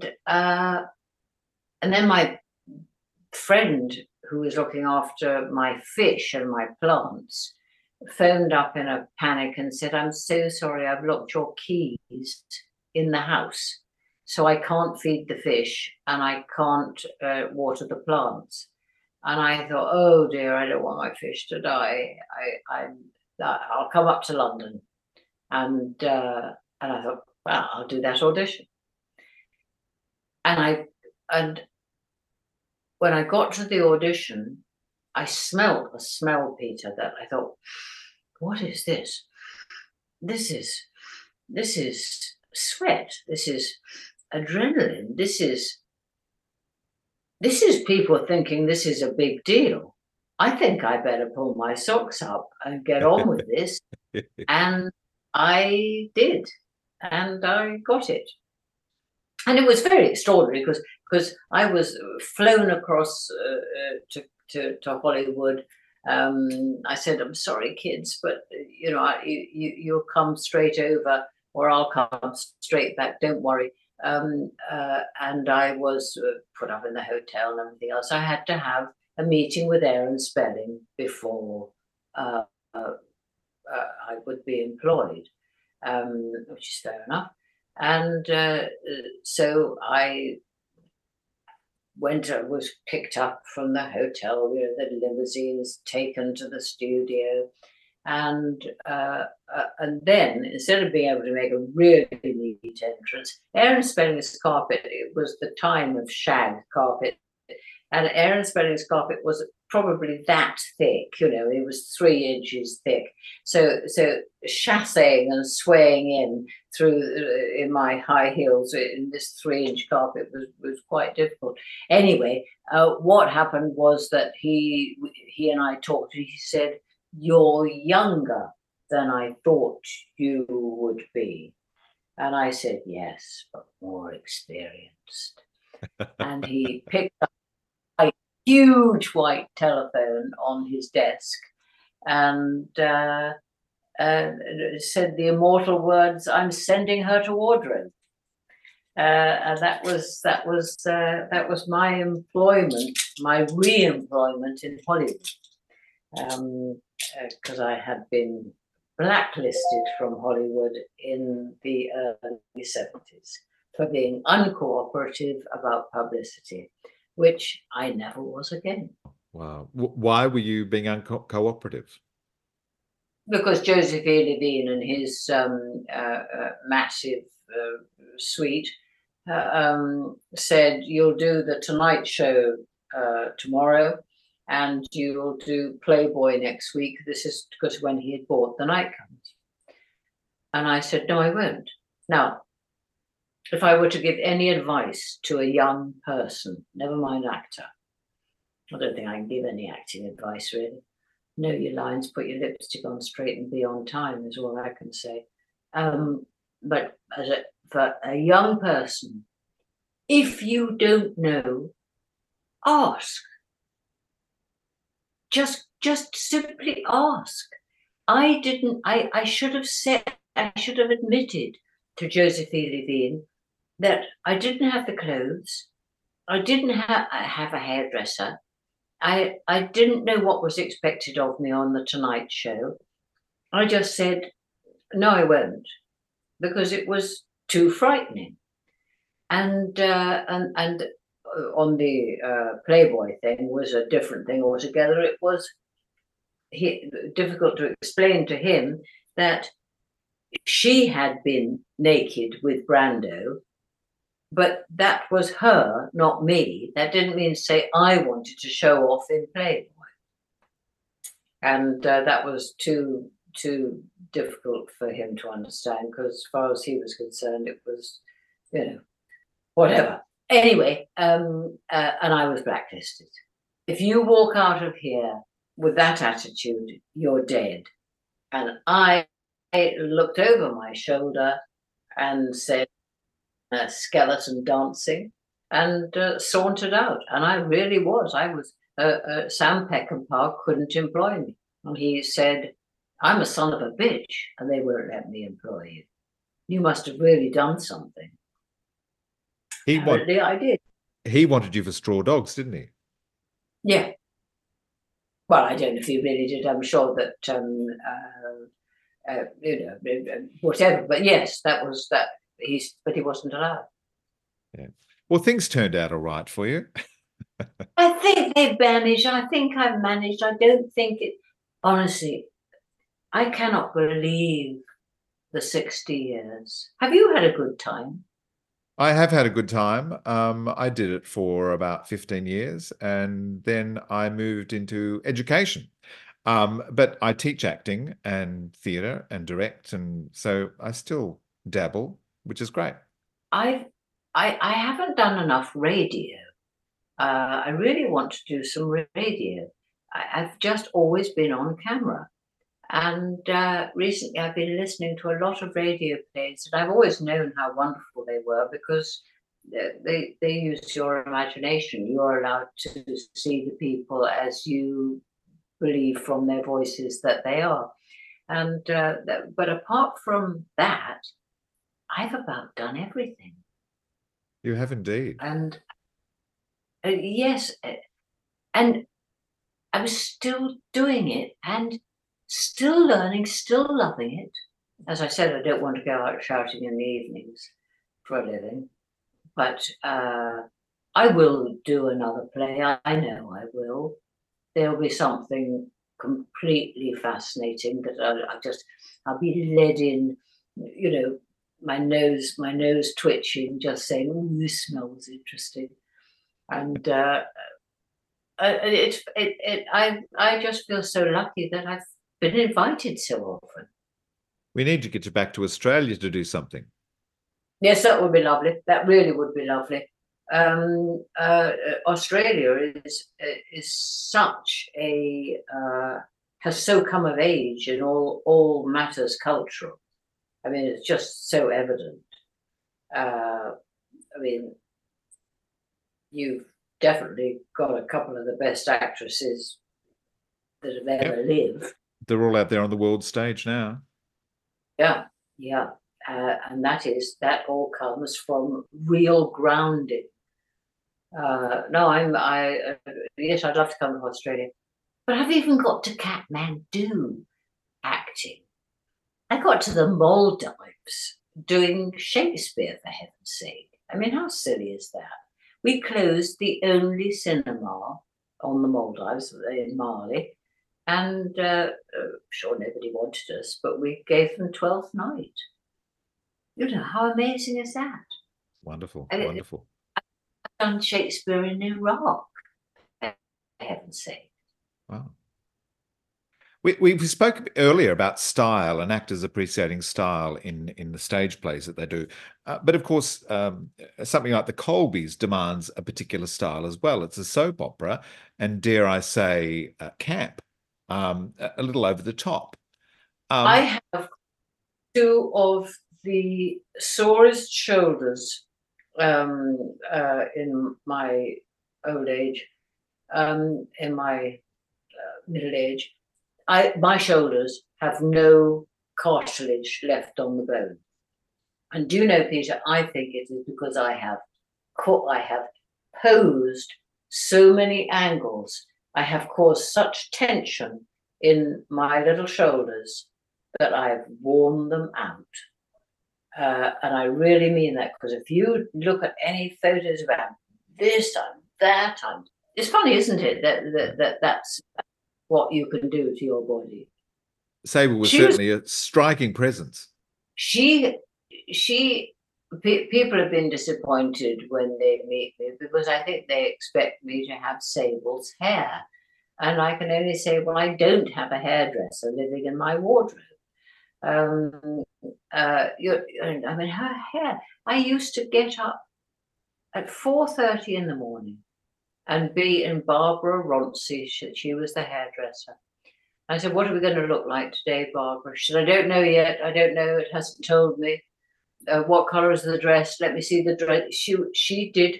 then my friend, who was looking after my fish and my plants, phoned up in a panic and said, "I'm so sorry, I've locked your keys in the house, so I can't feed the fish and I can't water the plants." And I thought, "Oh dear, I don't want my fish to die. I'll come up to London." And I thought, well, I'll do that audition. And when I got to the audition, I smelled a smell, Peter, that I thought, what is this? This is sweat. This is adrenaline. This is people thinking this is a big deal. I think I better pull my socks up and get on with this. And I did, and I got it. And it was very extraordinary because I was flown across to Hollywood. I said, "I'm sorry, kids, but you'll come straight over, or I'll come straight back. Don't worry." And I was put up in the hotel and everything else. I had to have a meeting with Aaron Spelling before I would be employed, which is fair enough. And so I was picked up from the hotel, the limousines taken to the studio. And then, instead of being able to make a really neat entrance, Aaron Spelling's carpet, it was the time of shag carpet, and Aaron Spelling's carpet was probably that thick, it was 3 inches thick. So chassing and swaying in my high heels in this 3-inch carpet was quite difficult. Anyway, what happened was that he and I talked. He said, "You're younger than I thought you would be." And I said, "Yes, but more experienced." And he picked up a huge white telephone on his desk and said the immortal words, "I'm sending her to wardrobe." And that was my employment, my re-employment in Hollywood. Because I had been blacklisted from Hollywood in the early 70s for being uncooperative about publicity, which I never was again. Wow. Why were you being uncooperative? Because Joseph E. Levine and his massive suite said, "You'll do the Tonight Show tomorrow, and you'll do Playboy next week." This is because when he had bought the nightclubs. And I said, "No, I won't." Now, if I were to give any advice to a young person, never mind actor, I don't think I can give any acting advice, really. Know your lines, put your lipstick on straight, and be on time is all I can say. But for a young person, if you don't know, ask. Just simply ask. I should have admitted to Joseph E. Levine that I didn't have the clothes. I didn't have a hairdresser. I didn't know what was expected of me on the Tonight Show. I just said, "No, I won't," because it was too frightening. And on the Playboy thing was a different thing altogether. It was difficult to explain to him that she had been naked with Brando, but that was her, not me. That didn't mean to say I wanted to show off in Playboy. And that was too difficult for him to understand, because as far as he was concerned, it was, whatever. Anyway, and I was blacklisted. If you walk out of here with that attitude, you're dead. And I looked over my shoulder and said, "Skeleton dancing," and sauntered out. And I really was. Sam Peckinpah couldn't employ me. And he said, "I'm a son of a bitch, and they won't let me employ you. You must have really done something." I did. He wanted you for Straw Dogs, didn't he? Yeah. Well, I don't know if he really did. I'm sure that whatever. But yes, that was that. But he wasn't allowed. Yeah. Well, things turned out all right for you. I think they've managed. I think I've managed. I don't think it. Honestly, I cannot believe the 60 years. Have you had a good time? I have had a good time. I did it for about 15 years, and then I moved into education. But I teach acting and theatre and direct, and so I still dabble, which is great. I haven't done enough radio. I really want to do some radio. I've just always been on camera. And recently I've been listening to a lot of radio plays, and I've always known how wonderful they were because they use your imagination. You're allowed to see the people as you believe from their voices that they are. And but apart from that, I've about done everything. You have indeed. And yes, and I was still doing it and still learning, still loving it. As I said, I don't want to go out shouting in the evenings for a living, but I will do another play. I know I will. There'll be something completely fascinating that I'll be led in, my nose twitching, just saying, "Oh, this smells interesting," and I just feel so lucky that I've been invited so often. We need to get you back to Australia to do something. Yes, that would be lovely. That really would be lovely. Australia is such a has so come of age in all matters cultural. I mean, it's just so evident. I mean, you've definitely got a couple of the best actresses that have ever lived. They're all out there on the world stage now. Yeah. And that all comes from real grounding. Yes, I'd love to come to Australia, but I've even got to Kathmandu acting. I got to the Maldives doing Shakespeare, for heaven's sake. I mean, how silly is that? We closed the only cinema on the Maldives in Mali, and sure, nobody wanted us, but we gave them 12th night. How amazing is that? Wonderful, And wonderful. I've done Shakespeare in Iraq, for heaven's sake. Wow. We spoke earlier about style and actors appreciating style in the stage plays that they do. But of course, something like the Colbys demands a particular style as well. It's a soap opera and, dare I say, camp, a little over the top. I have two of the sorest shoulders in my old age, in my middle age. My shoulders have no cartilage left on the bone. And do you know, Peter, I think it is because I have posed so many angles. I have caused such tension in my little shoulders that I've worn them out. And I really mean that, because if you look at any photos about this time, that time, it's funny, isn't it, that's what you can do to your body. Sable was certainly a striking presence. People have been disappointed when they meet me because I think they expect me to have Sable's hair. And I can only say, well, I don't have a hairdresser living in my wardrobe. I mean, her hair, I used to get up at 4:30 in the morning and be in Barbara Ronci. She was the hairdresser. I said, what are we going to look like today, Barbara? She said, I don't know yet. I don't know. It hasn't told me. What colour is the dress? Let me see the dress. She did.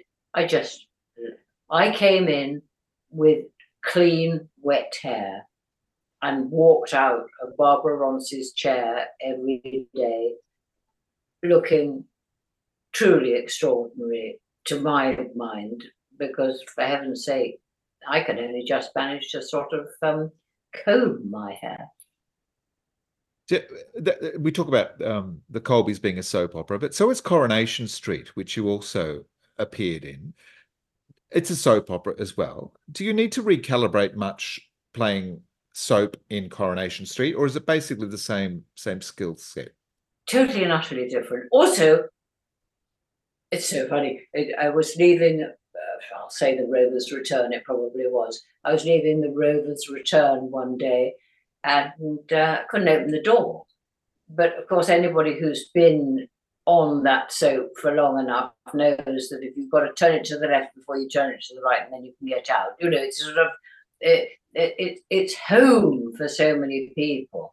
I came in with clean, wet hair and walked out of Barbara Ronci's chair every day looking truly extraordinary to my mind, because for heaven's sake, I can only just manage to sort of comb my hair. We talk about the Colbys being a soap opera, but so is Coronation Street, which you also appeared in. It's a soap opera as well. Do you need to recalibrate much playing soap in Coronation Street, or is it basically the same skill set? Totally and utterly different. Also, it's so funny. I was leaving, I'll say the Rover's Return, it probably was. I was leaving the Rover's Return one day and couldn't open the door. But of course, anybody who's been on that soap for long enough knows that if you've got to turn it to the left before you turn it to the right, and then you can get out. You know, it's sort of, it's home for so many people.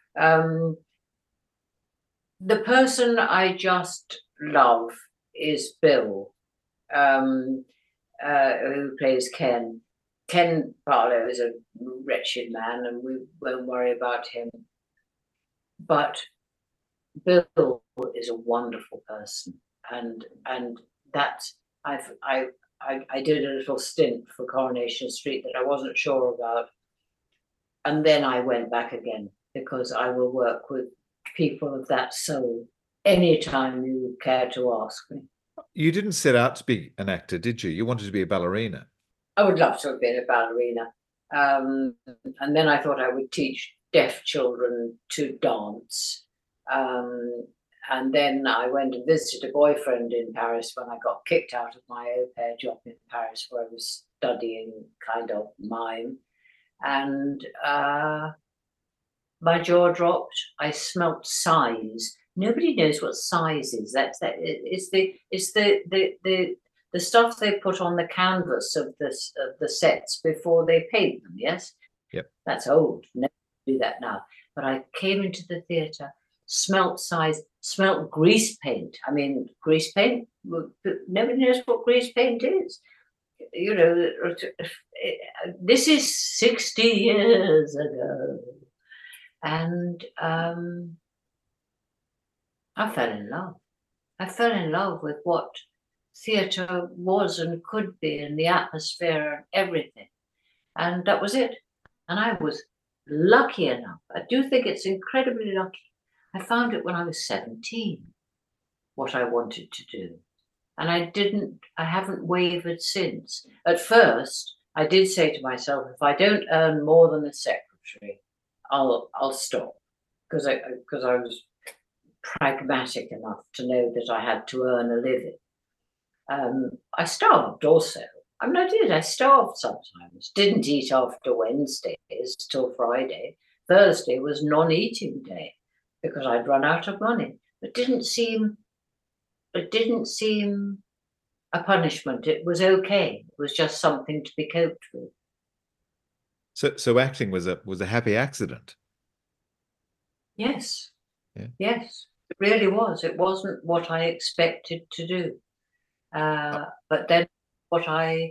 The person I just love is Bill, who plays Ken. Ken Barlow is a wretched man, and we won't worry about him. But Bill is a wonderful person, and that I did a little stint for Coronation Street that I wasn't sure about, and then I went back again because I will work with people of that soul anytime you care to ask me. You didn't set out to be an actor, did you? You wanted to be a ballerina. I would love to have been a ballerina, and then I thought I would teach deaf children to dance. And then I went and visited a boyfriend in Paris when I got kicked out of my au pair job in Paris, where I was studying kind of mime. And my jaw dropped. I smelt size. Nobody knows what size is. It's the stuff they put on the canvas of the sets before they paint them. Yes. Yep. That's old. Never do that now. But I came into the theatre, smelt size, smelt grease paint. I mean, grease paint. Nobody knows what grease paint is. You know, this is 60 years ago, and I fell in love. I fell in love with what theatre was and could be, and the atmosphere and everything. And that was it. And I was lucky enough. I do think it's incredibly lucky. I found it when I was 17, what I wanted to do. And I haven't wavered since. At first, I did say to myself, if I don't earn more than a secretary, I'll stop. Because I was pragmatic enough to know that I had to earn a living. I starved also. I mean, I starved sometimes. Didn't eat after Wednesdays till Friday. Thursday was non-eating day because I'd run out of money. It didn't seem a punishment. It was okay. It was just something to be coped with. So acting was a happy accident. Yes. Yeah. Yes, it really was. It wasn't what I expected to do. But then what I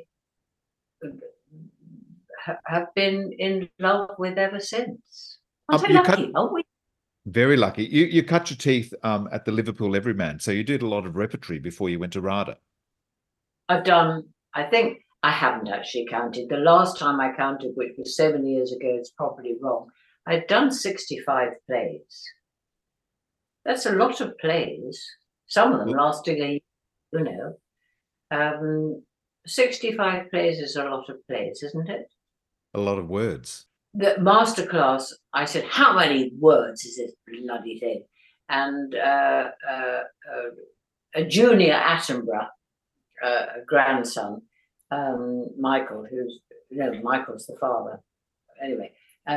have been in love with ever since. Aren't I lucky, aren't we? Very lucky. You cut your teeth at the Liverpool Everyman, so you did a lot of repertory before you went to RADA. I've done, I think, I haven't actually counted. The last time I counted, which was 7 years ago, it's probably wrong. I'd done 65 plays. That's a lot of plays, some of them lasting a year, you know. 65 plays is a lot of plays, isn't it? A lot of words. The masterclass, I said, how many words is this bloody thing? And a junior Attenborough, a grandson, Michael, Michael's the father. Anyway,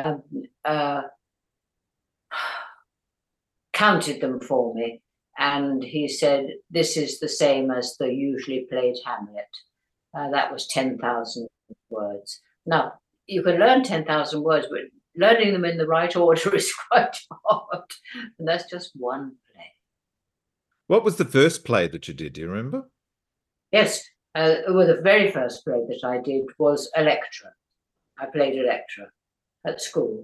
counted them for me. And he said, this is the same as the usually played Hamlet. That was 10,000 words. Now, you can learn 10,000 words, but learning them in the right order is quite hard. And that's just one play. What was the first play that you did? Do you remember? Yes. Well, the very first play that I did was Electra. I played Electra at school.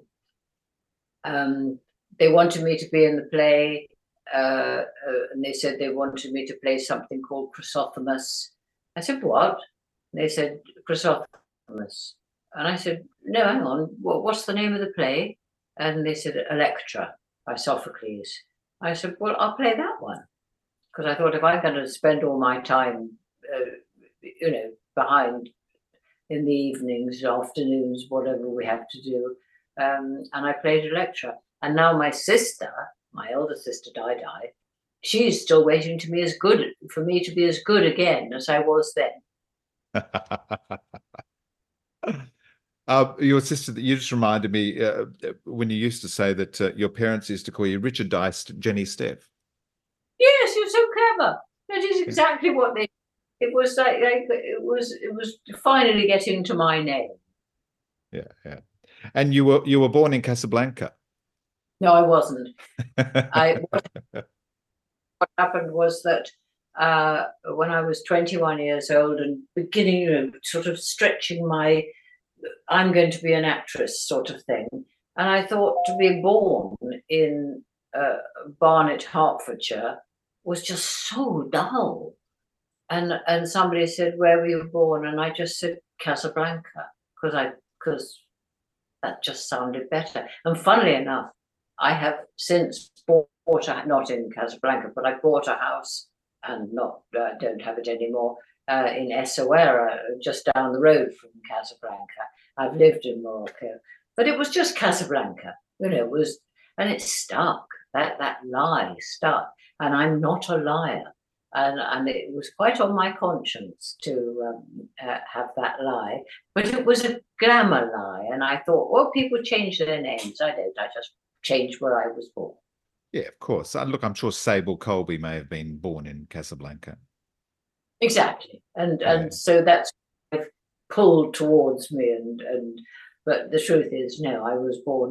They wanted me to be in the play, and they said they wanted me to play something called Chrysothemis. I said, what? And they said, Chrysothemis. famous. And I said, no, hang on, what's the name of the play? And they said, Electra by Sophocles. I said, well, I'll play that one. Because I thought if I'm going to spend all my time, behind in the evenings, afternoons, whatever we have to do. And I played Electra. And now my sister, my elder sister, Di, she's still waiting for me to be as good again as I was then. Your sister, you just reminded me when you used to say that your parents used to call you Richard Dice, Jenny Steph. Yes, you're so clever. That is exactly what they. It was like it was finally getting to my name. Yeah. And you were born in Casablanca. No, I wasn't. What happened was that when I was 21 years old and beginning, sort of stretching my, I'm going to be an actress sort of thing, and I thought to be born in Barnet, Hertfordshire, was just so dull. And somebody said, where were you born? And I just said Casablanca because that just sounded better. And funnily enough, I have since bought not in Casablanca, but I bought a house and don't have it anymore in Essaouira, just down the road from Casablanca. I've lived in Morocco, but it was just Casablanca. It was, and it stuck. That lie stuck, and I'm not a liar. And it was quite on my conscience to have that lie. But it was a glamour lie. And I thought, well, people change their names. I don't. I just changed where I was born. Yeah, of course. Look, I'm sure Sable Colby may have been born in Casablanca. Exactly. And so that's what I've pulled towards me. But the truth is, no, I was born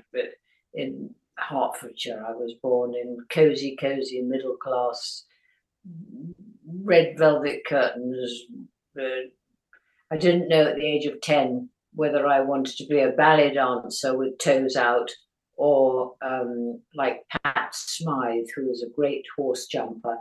in Hertfordshire. I was born in cozy, middle class, red velvet curtains. I didn't know at the age of 10 whether I wanted to be a ballet dancer with toes out or like Pat Smythe, who was a great horse jumper,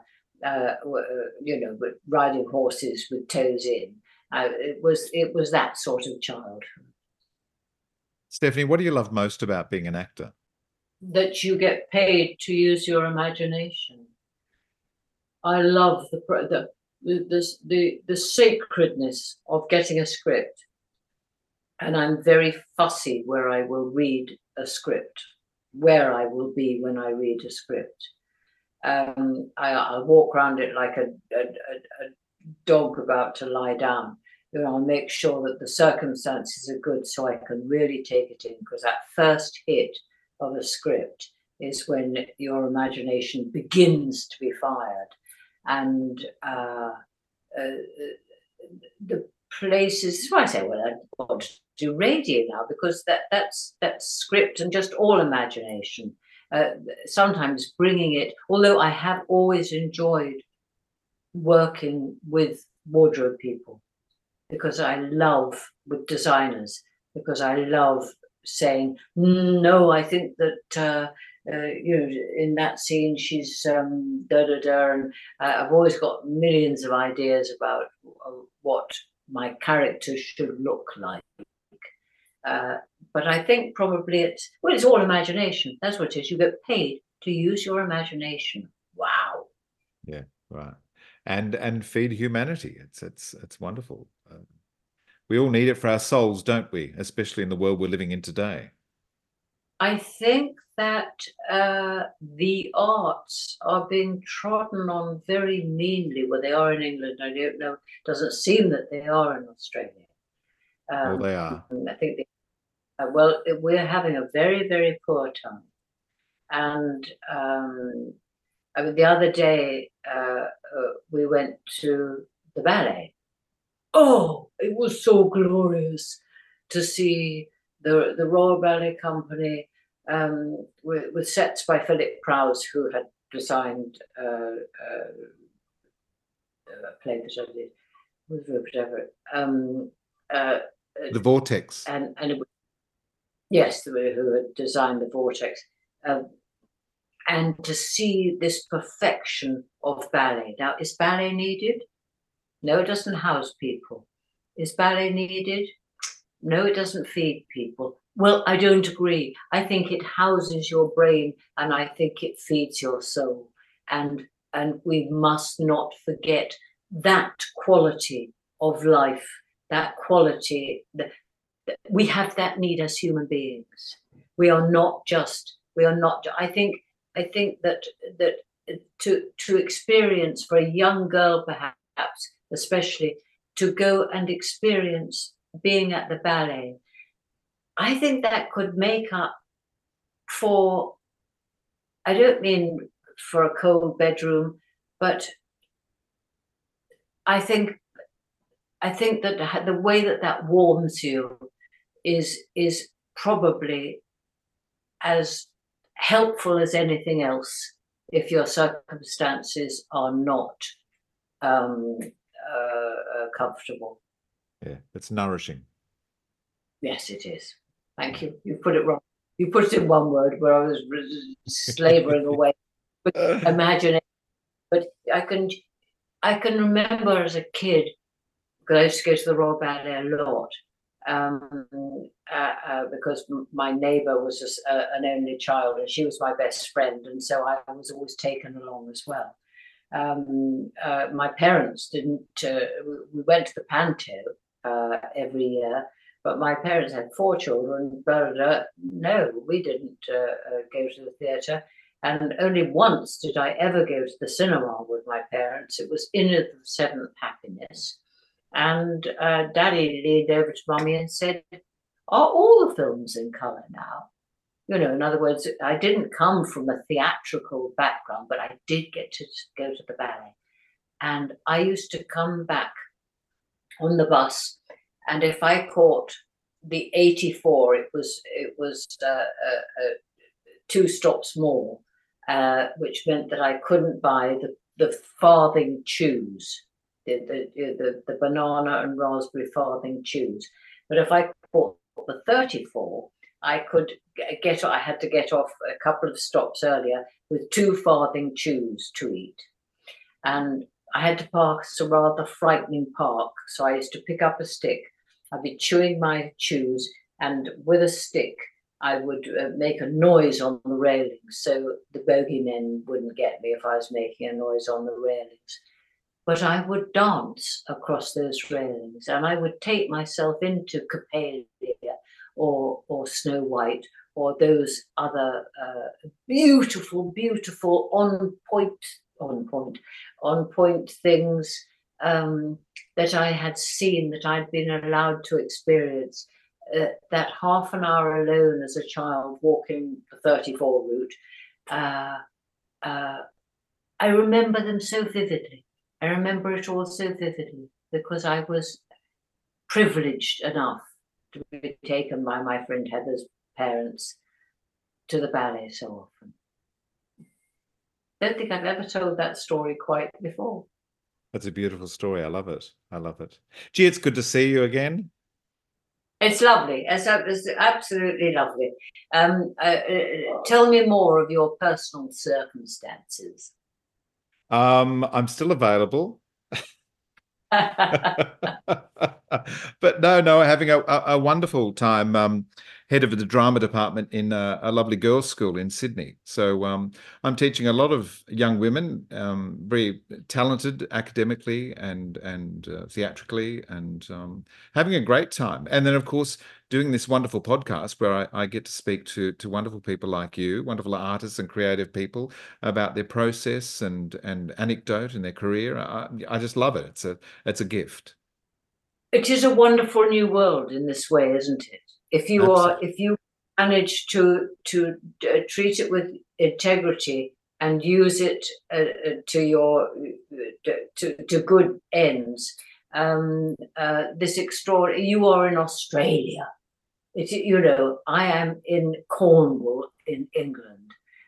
but riding horses with toes in. It was that sort of childhood. Stephanie, what do you love most about being an actor? That you get paid to use your imagination. I love the sacredness of getting a script, and I'm very fussy where I will read a script, where I will be when I read a script. I'll walk around it like a dog about to lie down. I'll make sure that the circumstances are good so I can really take it in, because that first hit of a script is when your imagination begins to be fired. And the places, that's why I say, well, I want to do radio now, because that's script and just all imagination. Sometimes bringing it, although I have always enjoyed working with wardrobe people, because I love, with designers, because I love saying, no, I think that in that scene she's and I've always got millions of ideas about what my character should look like. But I think probably it's all imagination. That's what it is. You get paid to use your imagination. Wow. Yeah, right. And feed humanity. It's wonderful. We all need it for our souls, don't we? Especially in the world we're living in today. I think that the arts are being trodden on very meanly. Well, they are in England. I don't know. It doesn't seem that they are in Australia. Well, they are. I think we're having a very, very poor time. And I mean, the other day we went to the ballet. Oh, it was so glorious to see the Royal Ballet Company with sets by Philip Prowse, who had designed a play that I did with Rupert Everett. The Vortex. And it was, yes, who had designed the Vortex. And to see this perfection of ballet. Now, is ballet needed? No, it doesn't house people. Is ballet needed? No, it doesn't feed people. Well, I don't agree. I think it houses your brain, and I think it feeds your soul. And we must not forget that quality of life, that quality that we have, that need as human beings. We are not just. I think that to experience, for a young girl perhaps, especially, to go and experience being at the ballet, I think that could make up for, I don't mean for a cold bedroom, but I think that the way that warms you is probably as helpful as anything else if your circumstances are not comfortable. Yeah, it's nourishing. Yes, it is. Thank you. You put it wrong. You put it in one word where I was slavering away. Imagine it. But I can remember as a kid, because I used to go to the Royal Ballet a lot, because my neighbour was an only child, and she was my best friend, and so I was always taken along as well. My parents didn't. We went to the Panto every year, but my parents had 4 children. No, we didn't go to the theatre, and only once did I ever go to the cinema with my parents. It was in the Seventh Happiness, and Daddy leaned over to Mummy and said, "Are all the films in colour now?" You know, in other words, I didn't come from a theatrical background, but I did get to go to the ballet. And I used to come back on the bus, and if I caught the 84, it was 2 stops more, which meant that I couldn't buy the farthing chews, the banana and raspberry farthing chews. But if I caught the 34, I had to get off a couple of stops earlier with 2 farthing chews to eat. And I had to pass a rather frightening park. So I used to pick up a stick. I'd be chewing my chews, and with a stick, I would make a noise on the railings so the bogeymen wouldn't get me if I was making a noise on the railings. But I would dance across those railings, and I would take myself into Coppelia or Snow White, or those other beautiful on point things that I had seen, that I'd been allowed to experience. That half an hour alone as a child walking the 34 route, I remember them so vividly. I remember it all so vividly because I was privileged enough to be taken by my friend Heather's parents to the ballet so often. Don't think I've ever told that story quite before. That's a beautiful story. I love it. I love it. Gee, it's good to see you again. It's lovely. It's absolutely lovely. Tell me more of your personal circumstances. I'm still available. But no, having a wonderful time. Head of the drama department in a lovely girls' school in Sydney. So I'm teaching a lot of young women, very talented academically and theatrically, and having a great time. And then, of course, doing this wonderful podcast where I get to speak to wonderful people like you, wonderful artists and creative people about their process and anecdote in their career. I just love it. It's a gift. It is a wonderful new world in this way, isn't it? If you manage to treat it with integrity and use it to good ends, this extraordinary. You are in Australia. I am in Cornwall in England.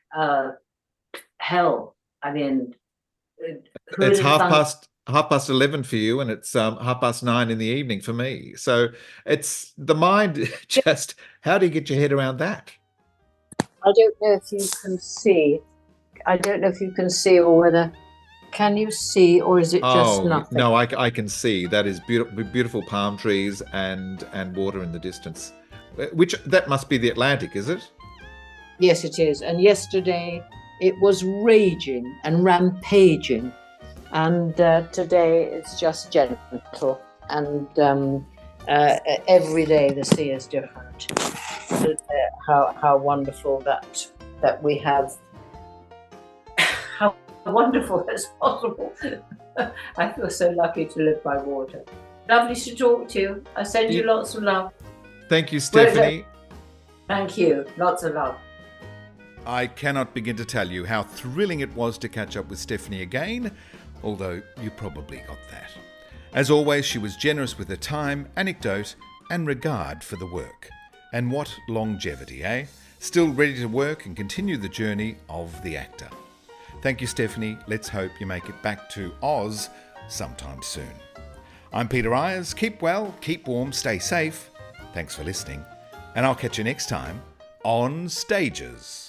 Hell, I mean, it's half past 11 for you, and it's 9:30 in the evening for me. So it's the mind. Just how do you get your head around that? I don't know if you can see. I don't know if you can see, or whether Can you see, or is it just nothing? No, I can see. That is beautiful palm trees and water in the distance. That must be the Atlantic, is it? Yes, it is. And yesterday it was raging and rampaging, and today it's just gentle. And every day the sea is different. How wonderful that we have. How wonderful that's possible. I feel so lucky to live by water. Lovely to talk to you. I send you lots of love. Thank you, Stephanie. Thank you. Lots of love. I cannot begin to tell you how thrilling it was to catch up with Stephanie again, although you probably got that. As always, she was generous with her time, anecdote, and regard for the work. And what longevity, eh? Still ready to work and continue the journey of the actor. Thank you, Stephanie. Let's hope you make it back to Oz sometime soon. I'm Peter Ayres. Keep well, keep warm, stay safe. Thanks for listening. And I'll catch you next time on Stages.